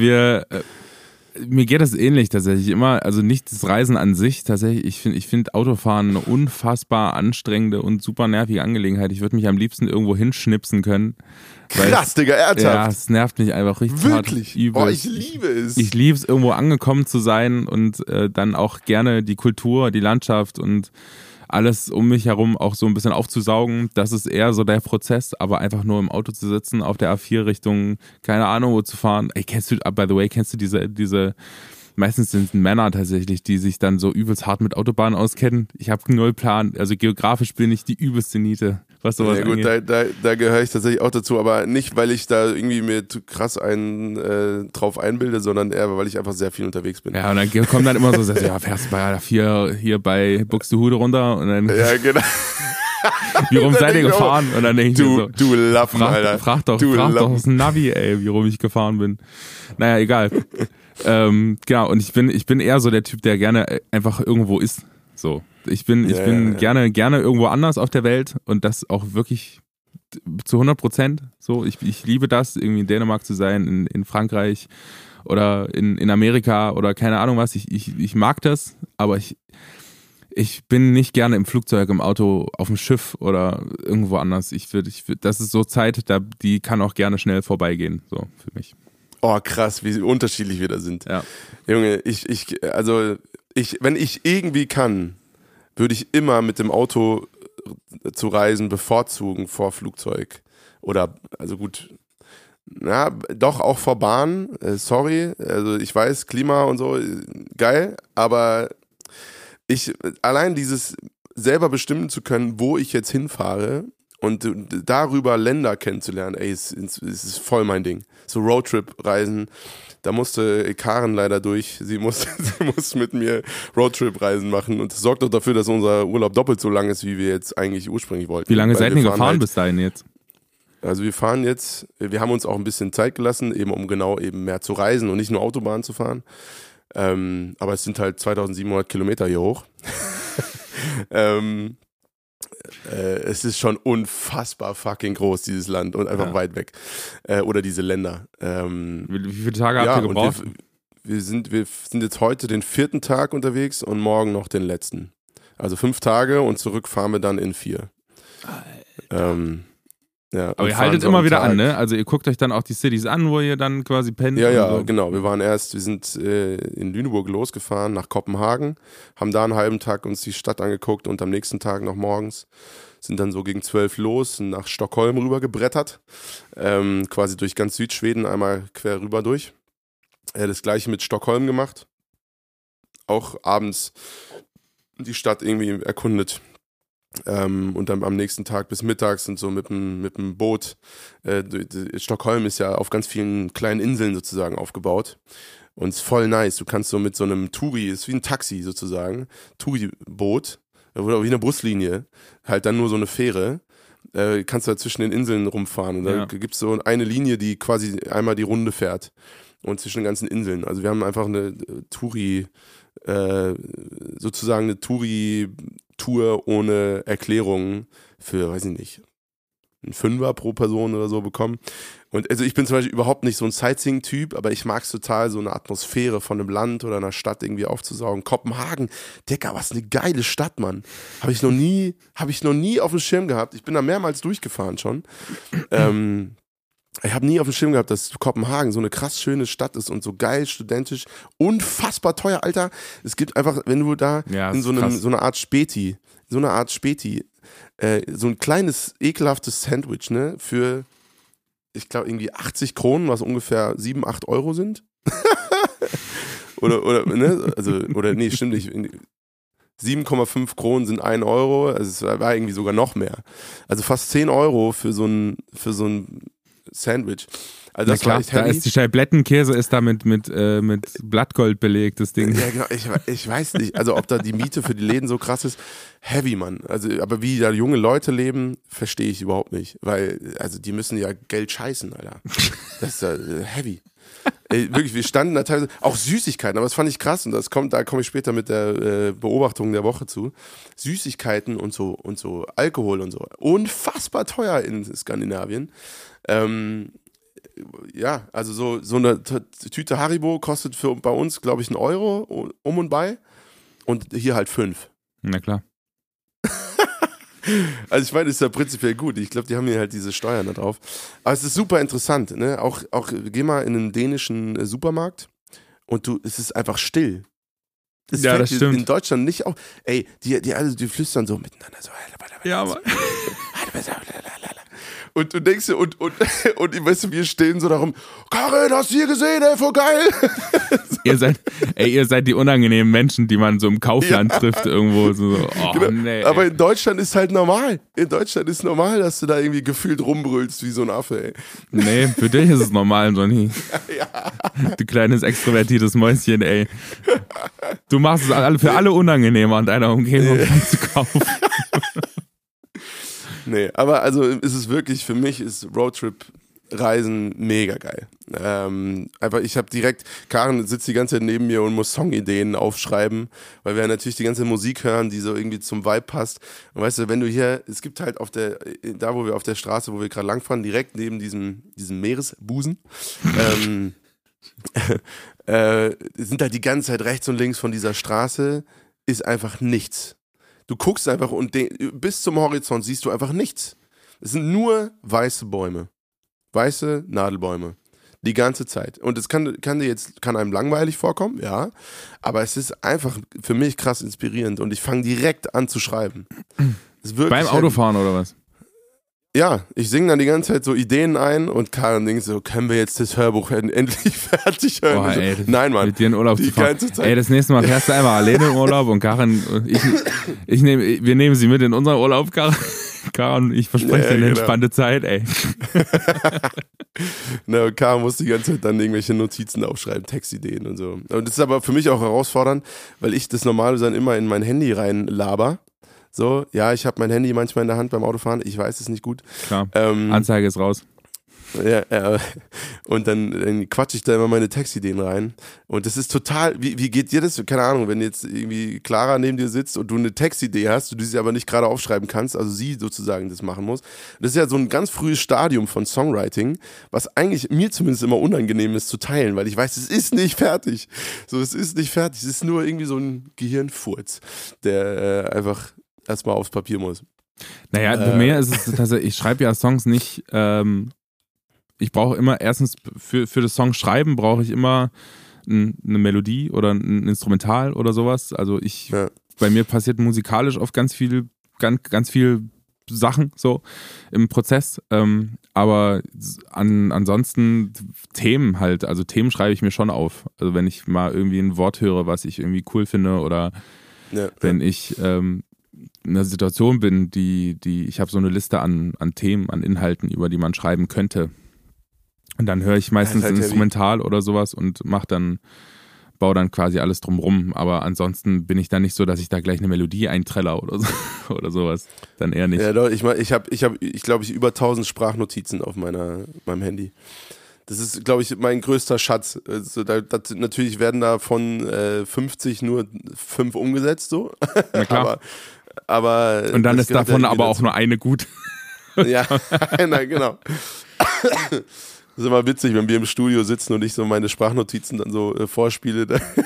mir geht das ähnlich tatsächlich immer, also nicht das Reisen an sich tatsächlich, ich finde Autofahren eine unfassbar anstrengende und super nervige Angelegenheit. Ich würde mich am liebsten irgendwo hinschnipsen können. Krass, Digga, ernsthaft? Ja, es nervt mich einfach richtig Wirklich? hart. Boah, ich liebe es. Ich liebe es, irgendwo angekommen zu sein und dann auch gerne die Kultur, die Landschaft und alles um mich herum auch so ein bisschen aufzusaugen. Das ist eher so der Prozess, aber einfach nur im Auto zu sitzen, auf der A4 Richtung, keine Ahnung wo zu fahren. Ey, kennst du diese, meistens sind es Männer tatsächlich, die sich dann so übelst hart mit Autobahnen auskennen. Ich habe null Plan, also geografisch bin ich die übelste Niete, was sowas angeht. Ja gut, da gehöre ich tatsächlich auch dazu, aber nicht, weil ich da irgendwie mir krass drauf einbilde, sondern eher, weil ich einfach sehr viel unterwegs bin. Ja, und dann kommen dann immer so, ja, fährst du bei A4 hier bei Buxtehude runter und dann... Ja, genau. Wie rum seid ihr gefahren? Und dann denke ich mir so, du Lappen, Alter. Frag doch das Navi, ey, wie rum ich gefahren bin. Naja, egal. Genau, und ich bin eher so der Typ, der gerne einfach irgendwo ist. So. Ich bin gerne irgendwo anders auf der Welt und das auch wirklich zu 100%. So, ich liebe das, irgendwie in Dänemark zu sein, in Frankreich oder in Amerika oder keine Ahnung was. Ich mag das, aber ich bin nicht gerne im Flugzeug, im Auto, auf dem Schiff oder irgendwo anders. Das ist so Zeit, die kann auch gerne schnell vorbeigehen, so für mich. Oh, krass, wie unterschiedlich wir da sind. Ja. Junge, wenn ich irgendwie kann, würde ich immer mit dem Auto zu reisen bevorzugen vor Flugzeug. Oder, also gut, ja, doch auch vor Bahn, sorry, also ich weiß, Klima und so, geil, aber allein dieses selber bestimmen zu können, wo ich jetzt hinfahre und darüber Länder kennenzulernen, ey, es ist voll mein Ding. So Roadtrip-Reisen, da musste Karen leider durch, sie muss mit mir Roadtrip-Reisen machen und das sorgt doch dafür, dass unser Urlaub doppelt so lang ist, wie wir jetzt eigentlich ursprünglich wollten. Wie lange seid ihr gefahren bis dahin jetzt? Also wir haben uns auch ein bisschen Zeit gelassen, eben eben mehr zu reisen und nicht nur Autobahn zu fahren. Aber es sind halt 2700 Kilometer hier hoch. Es ist schon unfassbar fucking groß, dieses Land, und einfach weit weg. Oder diese Länder. Wie viele Tage habt ihr gebraucht? Wir sind jetzt heute den 4. Tag unterwegs und morgen noch den letzten. Also 5 Tage und zurück fahren wir dann in 4. Ja, aber ihr haltet immer wieder an, ne? Also ihr guckt euch dann auch die Cities an, wo ihr dann quasi pennt. Ja, so. Genau. Wir sind in Lüneburg losgefahren nach Kopenhagen, haben da einen halben Tag uns die Stadt angeguckt und am nächsten Tag noch morgens sind dann so gegen 12 los, nach Stockholm rüber gebrettert, quasi durch ganz Südschweden einmal quer rüber durch. Das gleiche mit Stockholm gemacht, auch abends die Stadt irgendwie erkundet. Und dann am nächsten Tag bis mittags sind so mit dem Boot. Stockholm ist ja auf ganz vielen kleinen Inseln sozusagen aufgebaut und ist voll nice. Du kannst so mit so einem ist wie ein Taxi sozusagen, Touri-Boot oder wie eine Buslinie, halt dann nur so eine Fähre. Kannst du da zwischen den Inseln rumfahren und da gibt es so eine Linie, die quasi einmal die Runde fährt und zwischen den ganzen Inseln. Also wir haben einfach eine sozusagen eine Touri-Tour ohne Erklärung für, weiß ich nicht, einen Fünfer pro Person oder so bekommen. Und also ich bin zum Beispiel überhaupt nicht so ein Sightseeing-Typ, aber ich mag es total, so eine Atmosphäre von einem Land oder einer Stadt irgendwie aufzusaugen. Kopenhagen, Digga, was eine geile Stadt, Mann. Habe ich noch nie auf dem Schirm gehabt. Ich bin da mehrmals durchgefahren schon. Ich habe nie auf dem Schirm gehabt, dass Kopenhagen so eine krass schöne Stadt ist und so geil, studentisch, unfassbar teuer, Alter. Es gibt einfach, wenn du da in so eine Art Späti, so ein kleines, ekelhaftes Sandwich, ne, für, ich glaube, irgendwie 80 Kronen, was ungefähr 7, 8 Euro sind. Nee, stimmt nicht. 7,5 Kronen sind 1 Euro, also es war irgendwie sogar noch mehr. Also fast 10 Euro für so ein Sandwich. Also das klar, da ist die Scheiblettenkäse ist da mit Blattgold belegt, das Ding. Ja, genau, ich weiß nicht, also ob da die Miete für die Läden so krass ist. Heavy, Mann. Also, aber wie da junge Leute leben, verstehe ich überhaupt nicht. Weil, also die müssen ja Geld scheißen, Alter. Das ist heavy. Wirklich, wir standen da teilweise, auch Süßigkeiten, aber das fand ich krass und da komme ich später mit der Beobachtung der Woche zu. Süßigkeiten und so Alkohol und so. Unfassbar teuer in Skandinavien. ja, also so eine Tüte Haribo kostet bei uns, glaube ich, 1 Euro um und bei und hier halt 5. Na klar. Also ich meine, das ist ja prinzipiell gut. Ich glaube, die haben hier halt diese Steuern da drauf. Aber es ist super interessant, ne? Auch geh mal in einen dänischen Supermarkt und es ist einfach still. Das ja, das stimmt. In Deutschland nicht auch. Ey, die flüstern so miteinander so. Ja, Mann. Und du denkst dir, und weißt du, wir stehen so darum, Karin, hast du hier gesehen, ey, voll geil. ihr seid die unangenehmen Menschen, die man so im Kaufland trifft irgendwo. So, genau. Nee. Aber in Deutschland ist halt normal. In Deutschland ist normal, dass du da irgendwie gefühlt rumbrüllst wie so ein Affe, ey. Nee, für dich ist es normal, Johnny. Ja. Du kleines extrovertiertes Mäuschen, ey. Du machst es für alle unangenehmer in deiner Umgebung zu kaufen. Nee, aber also ist es wirklich, für mich ist Roadtrip-Reisen mega geil. Einfach, ich habe direkt, Karin sitzt die ganze Zeit neben mir und muss Songideen aufschreiben, weil wir natürlich die ganze Musik hören, die so irgendwie zum Vibe passt. Und weißt du, wenn du hier, es gibt halt da wo wir auf der Straße, wo wir gerade langfahren, direkt neben diesem Meeresbusen, sind halt die ganze Zeit rechts und links von dieser Straße, ist einfach nichts. Du guckst einfach und bis zum Horizont siehst du einfach nichts. Es sind nur weiße Bäume. Weiße Nadelbäume. Die ganze Zeit. Und es kann einem langweilig vorkommen, ja. Aber es ist einfach für mich krass inspirierend und ich fange direkt an zu schreiben. Beim Autofahren oder was? Ja, ich singe dann die ganze Zeit so Ideen ein und Karin denkt so, können wir jetzt das Hörbuch endlich fertig hören? Boah, ey, nein, Mann. Mit dir in Urlaub die zu fahren. Ganze Zeit. Ey, das nächste Mal fährst du einfach alleine im Urlaub und Karin, wir nehmen sie mit in unseren Urlaub, Karin, ich verspreche dir eine entspannte Zeit, ey. Na, Karin muss die ganze Zeit dann irgendwelche Notizen aufschreiben, Textideen und so. Und das ist aber für mich auch herausfordernd, weil ich das Normalerweise dann immer in mein Handy rein laber. So, ja, ich habe mein Handy manchmal in der Hand beim Autofahren, ich weiß es nicht gut. Klar, Anzeige ist raus. Ja, und dann quatsche ich da immer meine Textideen rein. Und das ist total, wie geht dir das? Keine Ahnung, wenn jetzt irgendwie Clara neben dir sitzt und du eine Textidee hast, du die sie aber nicht gerade aufschreiben kannst, also sie sozusagen das machen muss. Das ist ja so ein ganz frühes Stadium von Songwriting, was eigentlich mir zumindest immer unangenehm ist zu teilen, weil ich weiß, es ist nicht fertig. So, es ist nicht fertig. Es ist nur irgendwie so ein Gehirnfurz, der einfach erstmal aufs Papier muss. Naja, bei mir ist es tatsächlich, ich schreibe ja Songs nicht, ich brauche immer, erstens für das Song schreiben brauche ich immer eine Melodie oder ein Instrumental oder sowas. Also bei mir passiert musikalisch oft ganz viel Sachen so im Prozess. Aber ansonsten Themen halt, also Themen schreibe ich mir schon auf. Also wenn ich mal irgendwie ein Wort höre, was ich irgendwie cool finde oder wenn ich in einer Situation bin, ich habe so eine Liste an Themen, an Inhalten, über die man schreiben könnte. Und dann höre ich meistens ein Instrumental oder sowas und baue dann quasi alles drumrum. Aber ansonsten bin ich dann nicht so, dass ich da gleich eine Melodie eintreller oder so, oder sowas. Dann eher nicht. Ja, doch, ich glaube, über 1000 Sprachnotizen auf meinem Handy. Das ist, glaube ich, mein größter Schatz. Also natürlich werden da von 50 nur 5 umgesetzt, so. Na klar. aber und dann ist davon aber auch nur eine gut. Ja, genau. Das ist immer witzig, wenn wir im Studio sitzen und ich so meine Sprachnotizen dann so vorspiele.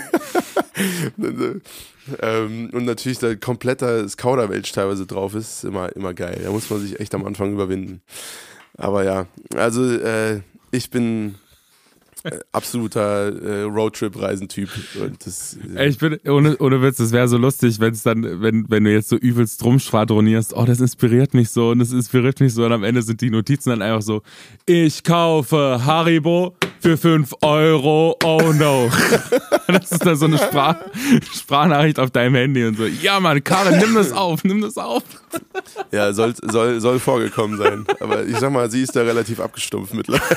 Und natürlich da kompletter Kauderwelsch teilweise drauf ist, immer geil. Da muss man sich echt am Anfang überwinden. Aber ja, also ich bin absoluter Roadtrip-Reisentyp. Ich bin, ohne Witz, das wäre so lustig, wenn du jetzt so übelst rumschwadronierst, oh, das inspiriert mich so und am Ende sind die Notizen dann einfach so, ich kaufe Haribo für 5 Euro, oh no. Das ist dann so eine Sprachnachricht auf deinem Handy und so, ja Mann, Karin, nimm das auf. Ja, soll vorgekommen sein. Aber ich sag mal, sie ist da relativ abgestumpft mittlerweile.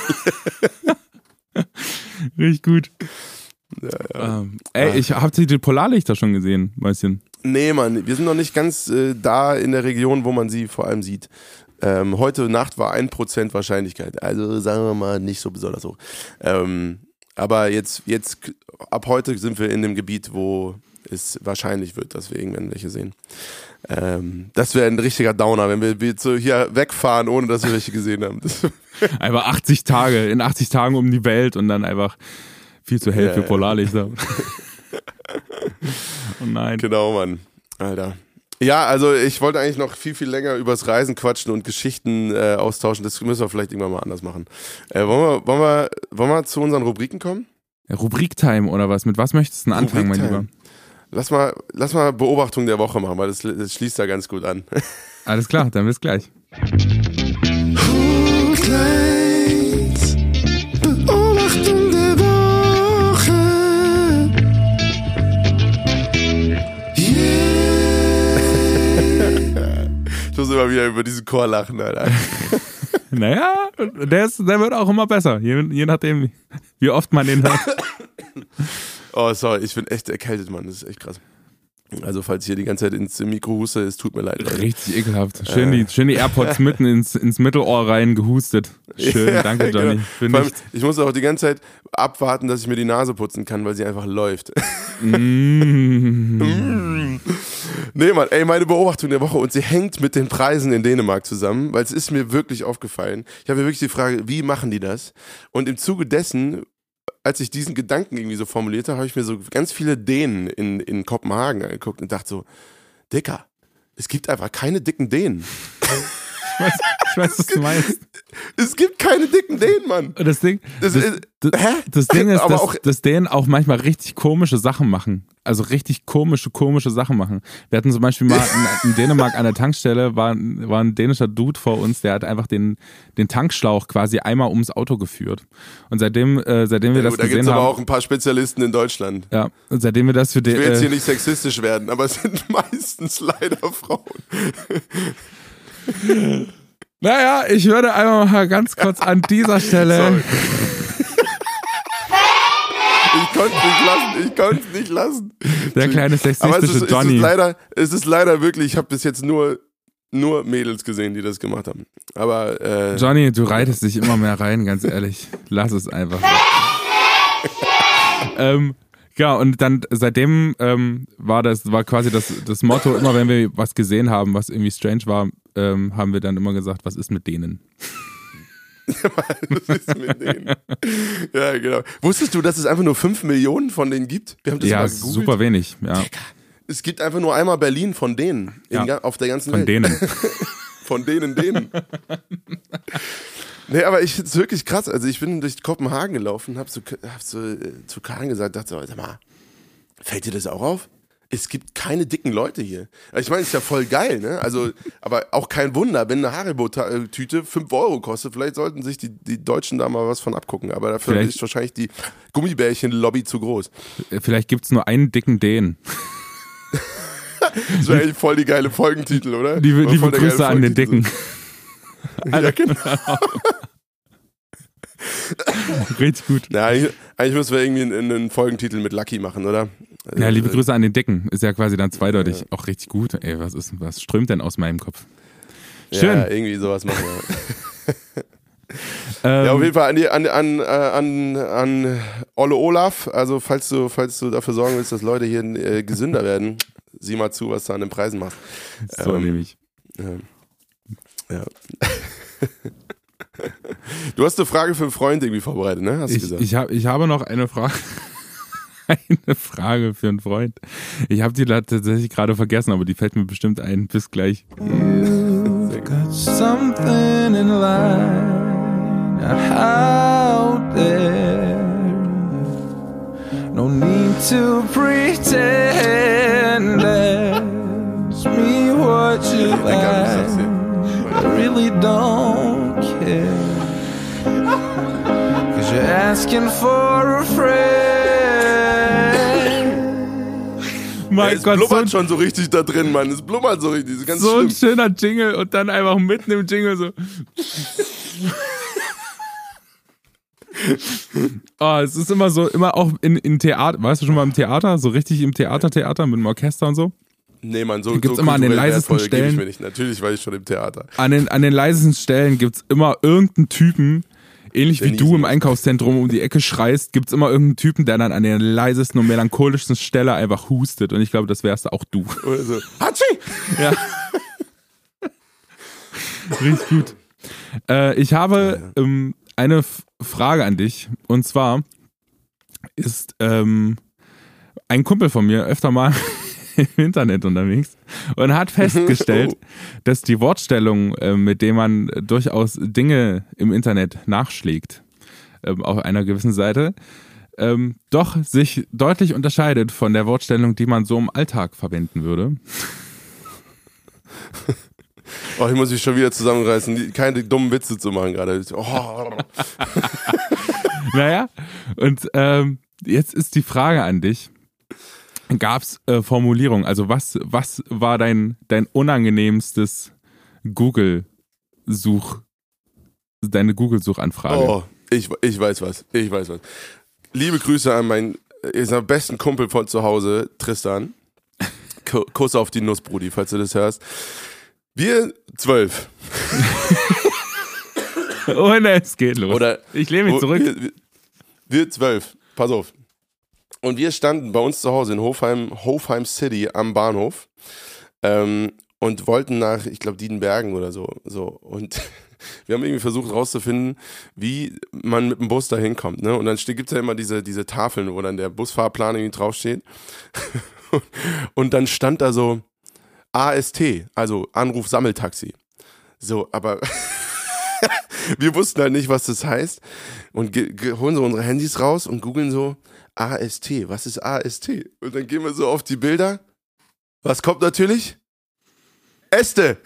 Richtig gut. Ja. Habt ihr die Polarlichter schon gesehen, Mäuschen? Nee, Mann, wir sind noch nicht ganz da in der Region, wo man sie vor allem sieht. Heute Nacht war 1% Wahrscheinlichkeit, also sagen wir mal nicht so besonders hoch. Aber jetzt ab heute sind wir in dem Gebiet, wo es wahrscheinlich wird, dass wir irgendwann welche sehen. Das wäre ein richtiger Downer, wenn wir so hier wegfahren, ohne dass wir welche gesehen haben. Einfach 80 Tage, in 80 Tagen um die Welt und dann einfach viel zu hell für Polarlichter. Oh nein. Genau, Mann. Alter. Ja, also ich wollte eigentlich noch viel, viel länger übers Reisen quatschen und Geschichten austauschen. Das müssen wir vielleicht irgendwann mal anders machen. Wollen wir zu unseren Rubriken kommen? Rubriktime oder was? Mit was möchtest du denn anfangen, mein Lieber? Lass mal Beobachtung der Woche machen, weil das schließt da ganz gut an. Alles klar, dann bis gleich. Beobachtung der Woche. Yeah. Ich muss immer wieder über diesen Chor lachen, Alter. Naja, der wird auch immer besser, je nachdem, wie oft man den hört. Oh, sorry, ich bin echt erkältet, Mann, das ist echt krass. Also falls ich hier die ganze Zeit ins Mikro huste, es tut mir leid. Leute. Richtig ekelhaft. Schön die AirPods mitten ins Mittelohr rein gehustet. Schön, ja, danke Johnny. Genau. Ich muss auch die ganze Zeit abwarten, dass ich mir die Nase putzen kann, weil sie einfach läuft. Nee, Mann, meine Beobachtung der Woche, und sie hängt mit den Preisen in Dänemark zusammen, weil es ist mir wirklich aufgefallen. Ich habe mir wirklich die Frage, wie machen die das? Und im Zuge dessen, als ich diesen Gedanken irgendwie so formuliert habe, habe ich mir so ganz viele Dänen in Kopenhagen angeguckt und dachte so, Dicker, es gibt einfach keine dicken Dänen. Ich weiß, was du meinst. Es gibt keine dicken Dänen, Mann. Das Ding ist, dass Dänen auch manchmal richtig komische Sachen machen. Also richtig komische Sachen machen. Wir hatten zum Beispiel mal in Dänemark an der Tankstelle, war ein dänischer Dude vor uns, der hat einfach den Tankschlauch quasi einmal ums Auto geführt. Und seitdem wir das gesehen haben... Da gibt es aber auch ein paar Spezialisten in Deutschland. Ja, und seitdem wir das für Ich will jetzt hier nicht sexistisch werden, aber es sind meistens leider Frauen. Naja, ich würde einmal mal ganz kurz an dieser Stelle... Sorry. Ich konnte es nicht lassen. Der kleine sexistische Johnny. Es ist leider wirklich, ich habe bis jetzt nur Mädels gesehen, die das gemacht haben. Aber Johnny, du reitest dich immer mehr rein, ganz ehrlich. Lass es einfach. Ja, und dann seitdem war quasi das Motto, immer wenn wir was gesehen haben, was irgendwie strange war, haben wir dann immer gesagt, was ist mit denen? Was ist mit denen? Ja, genau. Wusstest du, dass es einfach nur 5 Millionen von denen gibt? Wir haben das mal gegoogelt. Super wenig. Ja. Es gibt einfach nur einmal Berlin von denen auf der ganzen Welt. Von denen. Nee, aber ich finde es wirklich krass. Also ich bin durch Kopenhagen gelaufen und hab so zu Karin gesagt, dachte so, sag mal, fällt dir das auch auf? Es gibt keine dicken Leute hier. Ich meine, ist ja voll geil, ne? Also, aber auch kein Wunder, wenn eine Haribo-Tüte 5 Euro kostet, vielleicht sollten sich die Deutschen da mal was von abgucken. Aber dafür ist wahrscheinlich die Gummibärchen-Lobby zu groß. Vielleicht gibt es nur einen dicken Dänen. Das wäre eigentlich voll die geile Folgentitel, oder? Liebe Grüße an den Dicken. Ja, genau. Richtig gut. Na, eigentlich müssen wir irgendwie einen Folgentitel mit Lucky machen, oder? Ja, liebe Grüße an den Dicken. Ist ja quasi dann zweideutig. Auch richtig gut. Ey, was strömt denn aus meinem Kopf? Schön. Ja, irgendwie sowas machen wir. Ja, auf jeden Fall an Olle Olaf. Also, falls du dafür sorgen willst, dass Leute hier gesünder werden, sieh mal zu, was du an den Preisen machst. So nämlich. Ja. Du hast eine Frage für einen Freund irgendwie vorbereitet, ne? Hast du gesagt? Ich habe noch eine Frage. Eine Frage für einen Freund. Ich habe die tatsächlich gerade vergessen, aber die fällt mir bestimmt ein. Bis gleich. You've got something in line out there. No need to pretend. Ask me what you like. I really don't care. 'Cause you're asking for a friend. Es blubbert schon so richtig da drin, Mann. Es blubbert so richtig. Ganz so schlimm. Ein schöner Jingle und dann einfach mitten im Jingle so. Oh, es ist immer so, immer auch in Theater, weißt du schon mal im Theater, so richtig im Theater mit dem Orchester und so? Nee, Mann, so gibt's immer an den leisesten Stellen. Ich mir nicht. Natürlich war ich schon im Theater. An den leisesten Stellen gibt's immer irgendeinen Typen, Ähnlich wie du im Einkaufszentrum um die Ecke schreist, gibt's immer irgendeinen Typen, der dann an der leisesten und melancholischsten Stelle einfach hustet. Und ich glaube, das wärst auch du. Oder so, Hatschi! Ja. Richtig gut. Ich habe eine Frage an dich. Und zwar ist ein Kumpel von mir öfter mal im Internet unterwegs und hat festgestellt, dass die Wortstellung, mit der man durchaus Dinge im Internet nachschlägt, auf einer gewissen Seite, doch sich deutlich unterscheidet von der Wortstellung, die man so im Alltag verwenden würde. Oh, ich muss mich schon wieder zusammenreißen, keine dummen Witze zu machen gerade. Oh. Naja, und jetzt ist die Frage an dich. Gab es Formulierungen? Also was war dein unangenehmstes deine Google-Suchanfrage? Oh, ich weiß was. Liebe Grüße an meinen besten Kumpel von zu Hause, Tristan. Kuss auf die Nuss, Brudi, falls du das hörst. Wir 12. Und es geht los. Ich lehne mich zurück. Wir 12. Pass auf. Und wir standen bei uns zu Hause in Hofheim City am Bahnhof und wollten nach, ich glaube, Diedenbergen oder so. Und wir haben irgendwie versucht rauszufinden, wie man mit dem Bus da hinkommt. Ne? Und dann gibt es ja immer diese Tafeln, wo dann der Busfahrplan irgendwie draufsteht. Und dann stand da so AST, also Anruf-Sammeltaxi. So, aber wir wussten halt nicht, was das heißt. Und holen so unsere Handys raus und googeln so AST, was ist AST? Und dann gehen wir so auf die Bilder. Was kommt natürlich? Äste!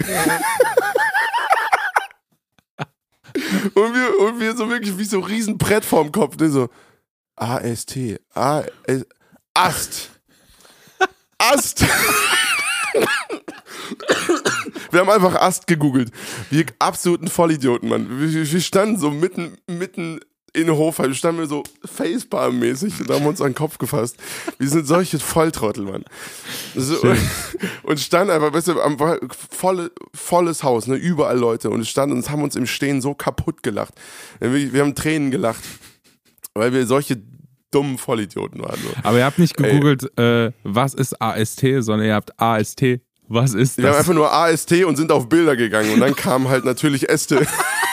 und wir so wirklich wie so ein Riesenbrett vorm Kopf. Ne? So AST, Ast! Ast! Wir haben einfach Ast gegoogelt. Wir absoluten Vollidioten, Mann. Wir standen so mitten in Hofheim, wir standen so Facepalm-mäßig und haben uns an den Kopf gefasst. Wir sind solche Volltrottel, Mann. So, und standen einfach, weißt du, volles Haus, ne, überall Leute. Und haben uns im Stehen so kaputt gelacht. Wir haben Tränen gelacht, weil wir solche dummen Vollidioten waren. So. Aber ihr habt nicht gegoogelt, was ist AST, sondern ihr habt AST, was ist das? Wir haben einfach nur AST und sind auf Bilder gegangen und dann kamen halt natürlich Äste.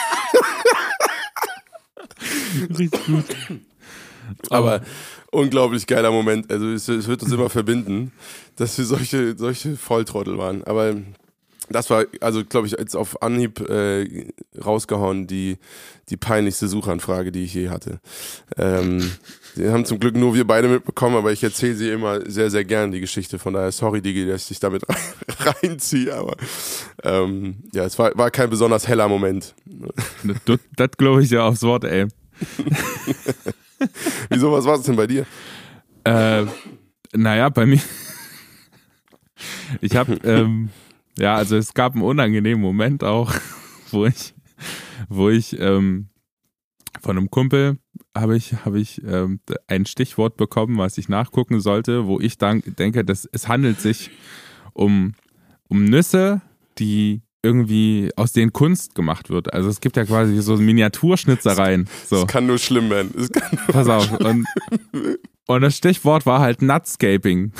Richtig gut. Aber unglaublich geiler Moment. Also es wird uns immer verbinden, dass wir solche Volltrottel waren. Aber das war, also glaube ich, jetzt auf Anhieb rausgehauen, die peinlichste Suchanfrage, die ich je hatte. Die haben zum Glück nur wir beide mitbekommen, aber ich erzähle sie immer sehr, sehr gern, die Geschichte. Von daher, sorry, Digi, dass ich dich damit reinziehe. Aber ja, es war kein besonders heller Moment. Das glaube ich ja aufs Wort, ey. Wieso, was war es denn bei dir? Naja, bei mir. Ich habe, ja, also es gab einen unangenehmen Moment auch, wo ich von einem Kumpel habe ich ein Stichwort bekommen, was ich nachgucken sollte, wo ich dann denke, dass es handelt sich um Nüsse, die irgendwie aus denen Kunst gemacht wird. Also es gibt ja quasi so Miniaturschnitzereien. So. Das kann nur schlimm werden. Pass auf. Und das Stichwort war halt Nutscaping.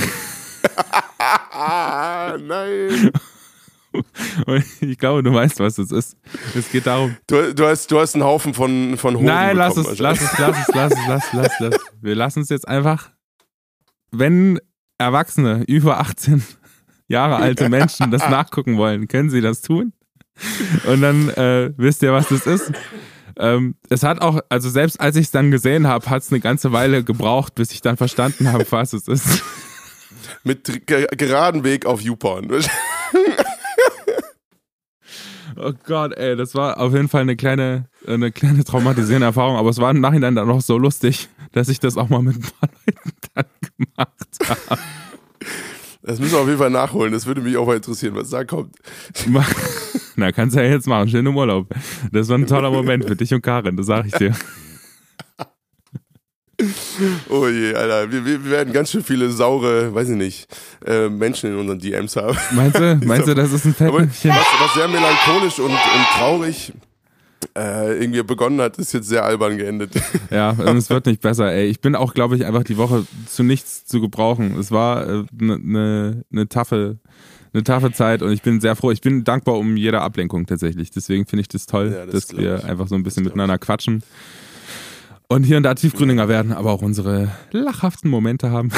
Nein. Und ich glaube, du weißt, was das ist. Es geht darum. Du hast einen Haufen von Hoden. Nein, lass es. Wir lassen es jetzt einfach. Wenn Erwachsene über 18 Jahre alte Menschen das nachgucken wollen, können sie das tun. Und dann wisst ihr, was das ist. Es hat auch, also selbst als ich es dann gesehen habe, hat es eine ganze Weile gebraucht, bis ich dann verstanden habe, was es ist. Mit geraden Weg auf YouPorn. Oh Gott, ey, das war auf jeden Fall eine kleine traumatisierende Erfahrung, aber es war im Nachhinein dann noch so lustig, dass ich das auch mal mit ein paar Leuten dann gemacht habe. Das müssen wir auf jeden Fall nachholen, das würde mich auch mal interessieren, was da kommt. Na, kannst du ja jetzt machen, schön im Urlaub. Das war ein toller Moment für dich und Karin, das sag ich dir. Oh je, Alter, wir werden ganz schön viele saure, weiß ich nicht, Menschen in unseren DMs haben. Meinst du, das ist ein Fettnäpfchen? Was sehr melancholisch und traurig irgendwie begonnen hat, ist jetzt sehr albern geendet. Ja, es wird nicht besser, ey. Ich bin auch, glaube ich, einfach die Woche zu nichts zu gebrauchen. Es war eine taffe Zeit und ich bin sehr froh. Ich bin dankbar um jede Ablenkung tatsächlich. Deswegen finde ich das toll, dass wir einfach so ein bisschen miteinander quatschen und hier und da tiefgründiger werden, aber auch unsere lachhaften Momente haben.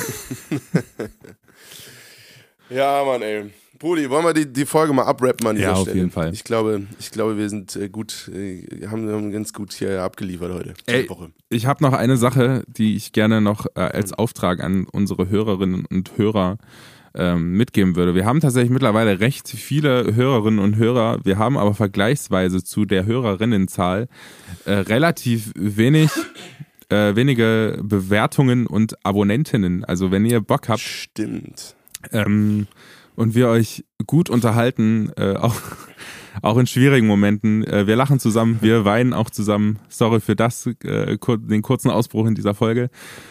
Ja, Mann, ey. Brudi, wollen wir die Folge mal abrappen an dieser Stelle? Ja, auf jeden Fall. Ich glaube, wir sind gut, haben ganz gut hier abgeliefert heute. Ey, Woche. Ich habe noch eine Sache, die ich gerne noch als Auftrag an unsere Hörerinnen und Hörer mitgeben würde. Wir haben tatsächlich mittlerweile recht viele Hörerinnen und Hörer. Wir haben aber vergleichsweise zu der Hörerinnenzahl relativ wenige Bewertungen und Abonnentinnen. Also wenn ihr Bock habt. Stimmt. Und wir euch gut unterhalten, auch in schwierigen Momenten. Wir lachen zusammen, wir weinen auch zusammen. Sorry für das, den kurzen Ausbruch in dieser Folge.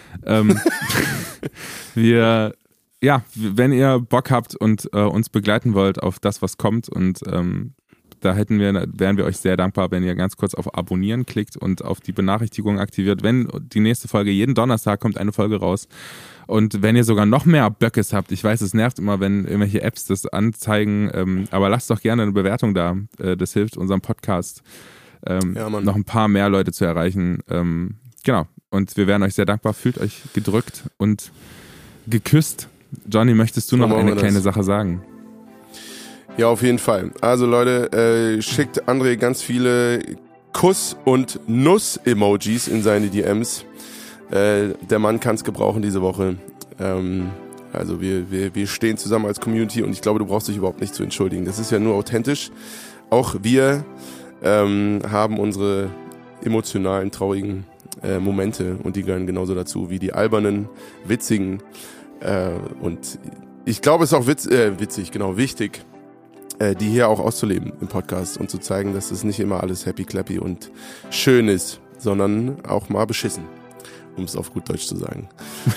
Wenn ihr Bock habt und uns begleiten wollt auf das, was kommt, und da wären wir euch sehr dankbar, wenn ihr ganz kurz auf Abonnieren klickt und auf die Benachrichtigung aktiviert. Wenn die nächste Folge, jeden Donnerstag kommt eine Folge raus. Und wenn ihr sogar noch mehr Böckes habt, ich weiß, es nervt immer, wenn irgendwelche Apps das anzeigen, aber lasst doch gerne eine Bewertung da. Das hilft unserem Podcast, noch ein paar mehr Leute zu erreichen. Genau. Und wir wären euch sehr dankbar. Fühlt euch gedrückt und geküsst. Johnny, möchtest du noch eine kleine Sache sagen? Ja, auf jeden Fall. Also Leute, schickt André ganz viele Kuss- und Nuss-Emojis in seine DMs. Der Mann kann es gebrauchen diese Woche. Also wir stehen zusammen als Community und ich glaube, du brauchst dich überhaupt nicht zu entschuldigen. Das ist ja nur authentisch. Auch wir haben unsere emotionalen, traurigen Momente und die gehören genauso dazu wie die albernen, witzigen. Und ich glaube, es ist auch wichtig, die hier auch auszuleben im Podcast und zu zeigen, dass es nicht immer alles happy clappy und schön ist, sondern auch mal beschissen, um es auf gut Deutsch zu sagen.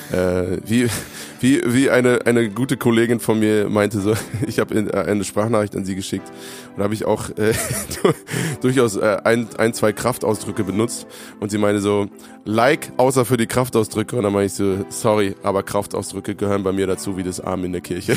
Wie eine gute Kollegin von mir meinte so, ich habe eine Sprachnachricht an sie geschickt und habe ich auch durchaus zwei Kraftausdrücke benutzt und sie meinte so, außer für die Kraftausdrücke, und dann meinte ich so, sorry, aber Kraftausdrücke gehören bei mir dazu wie das Amen in der Kirche.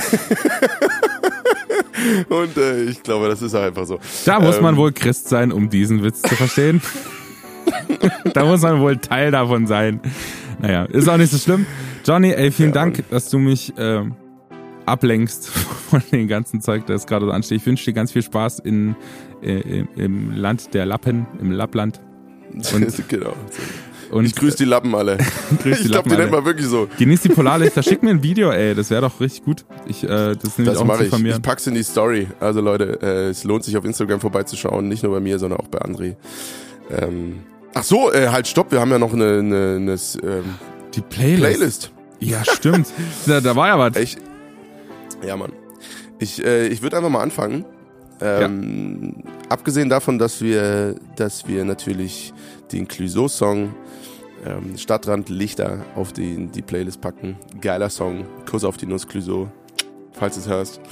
Und ich glaube, das ist einfach so. Da muss man wohl Christ sein, um diesen Witz zu verstehen. Da muss man wohl Teil davon sein. Naja, ist auch nicht so schlimm. Johnny, vielen Dank, dass du mich ablenkst von dem ganzen Zeug, das gerade so ansteht. Ich wünsche dir ganz viel Spaß im Land der Lappen, im Lappland. Und, genau. Und ich grüße die Lappen alle. Ich glaube, die nennt man wirklich so. Genieß die Polarlichter. Schick mir ein Video, ey. Das wäre doch richtig gut. Das mache ich. Ich pack's in die Story. Also Leute, es lohnt sich auf Instagram vorbeizuschauen. Nicht nur bei mir, sondern auch bei André. Ach so, halt stopp. Wir haben ja noch die Playlist. Ja, stimmt. Da war ja was. Ja, Mann. Ich würde einfach mal anfangen. Abgesehen davon, dass wir natürlich den Clouseau-Song Stadtrand Lichter auf die Playlist packen. Geiler Song. Kuss auf die Nuss, Clouseau, falls du es hörst.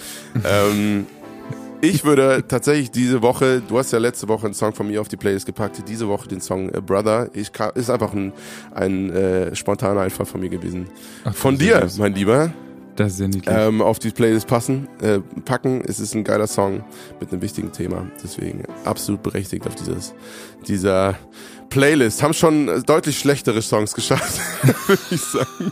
Ich würde tatsächlich diese Woche, du hast ja letzte Woche einen Song von mir auf die Playlist gepackt, diese Woche den Song Brother. Ist einfach ein spontaner Einfall von mir gewesen. Ach, von dir, mein Lieber. Das ist ja niedlich. Auf die Playlist packen. Es ist ein geiler Song mit einem wichtigen Thema. Deswegen absolut berechtigt auf dieser Playlist. Haben schon deutlich schlechtere Songs geschafft, würde ich sagen.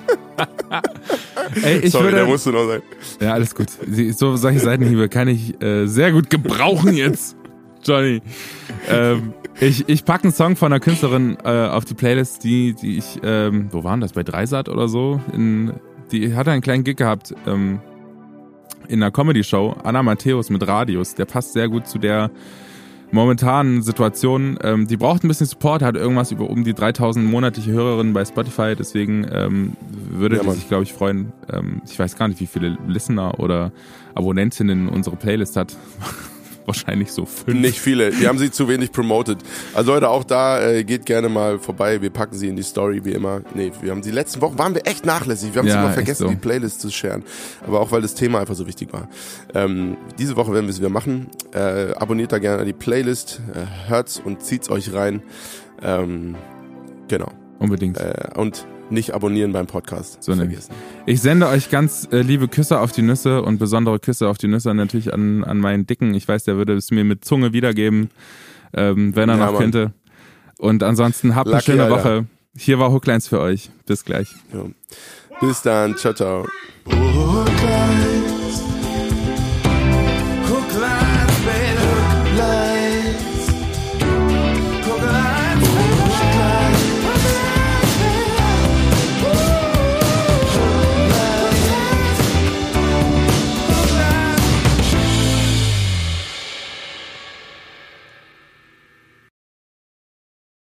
Der musste noch sein. Ja, alles gut. Solche Seitenhiebe kann ich sehr gut gebrauchen jetzt, Johnny. Ich packe einen Song von einer Künstlerin auf die Playlist, die ich, wo waren das, bei Dreisat oder so? Die hatte einen kleinen Gig gehabt in einer Comedy-Show, Anna Matthäus mit Radius. Der passt sehr gut zu der momentanen Situation. Die braucht ein bisschen Support, hat irgendwas über um die 3000 monatliche Hörerinnen bei Spotify, deswegen würde die sich, glaube ich, freuen. Ich weiß gar nicht, wie viele Listener oder Abonnentinnen unsere Playlist hat. wahrscheinlich so 5. Nicht viele, die haben sie zu wenig promoted. Also Leute, auch da geht gerne mal vorbei, wir packen sie in die Story wie immer. Nee, wir haben die letzten Wochen, waren wir echt nachlässig, wir haben immer vergessen, die Playlist zu sharen. Aber auch weil das Thema einfach so wichtig war. Diese Woche werden wir es wieder machen. Abonniert da gerne die Playlist, hört's und zieht's euch rein. Genau. Unbedingt. Und nicht abonnieren beim Podcast. So vergessen. Ich sende euch ganz liebe Küsse auf die Nüsse und besondere Küsse auf die Nüsse natürlich an meinen Dicken. Ich weiß, der würde es mir mit Zunge wiedergeben, wenn er noch könnte. Und ansonsten habt eine schöne Woche. Hier war Hooklines für euch. Bis gleich. Ja. Bis dann. Ciao, ciao.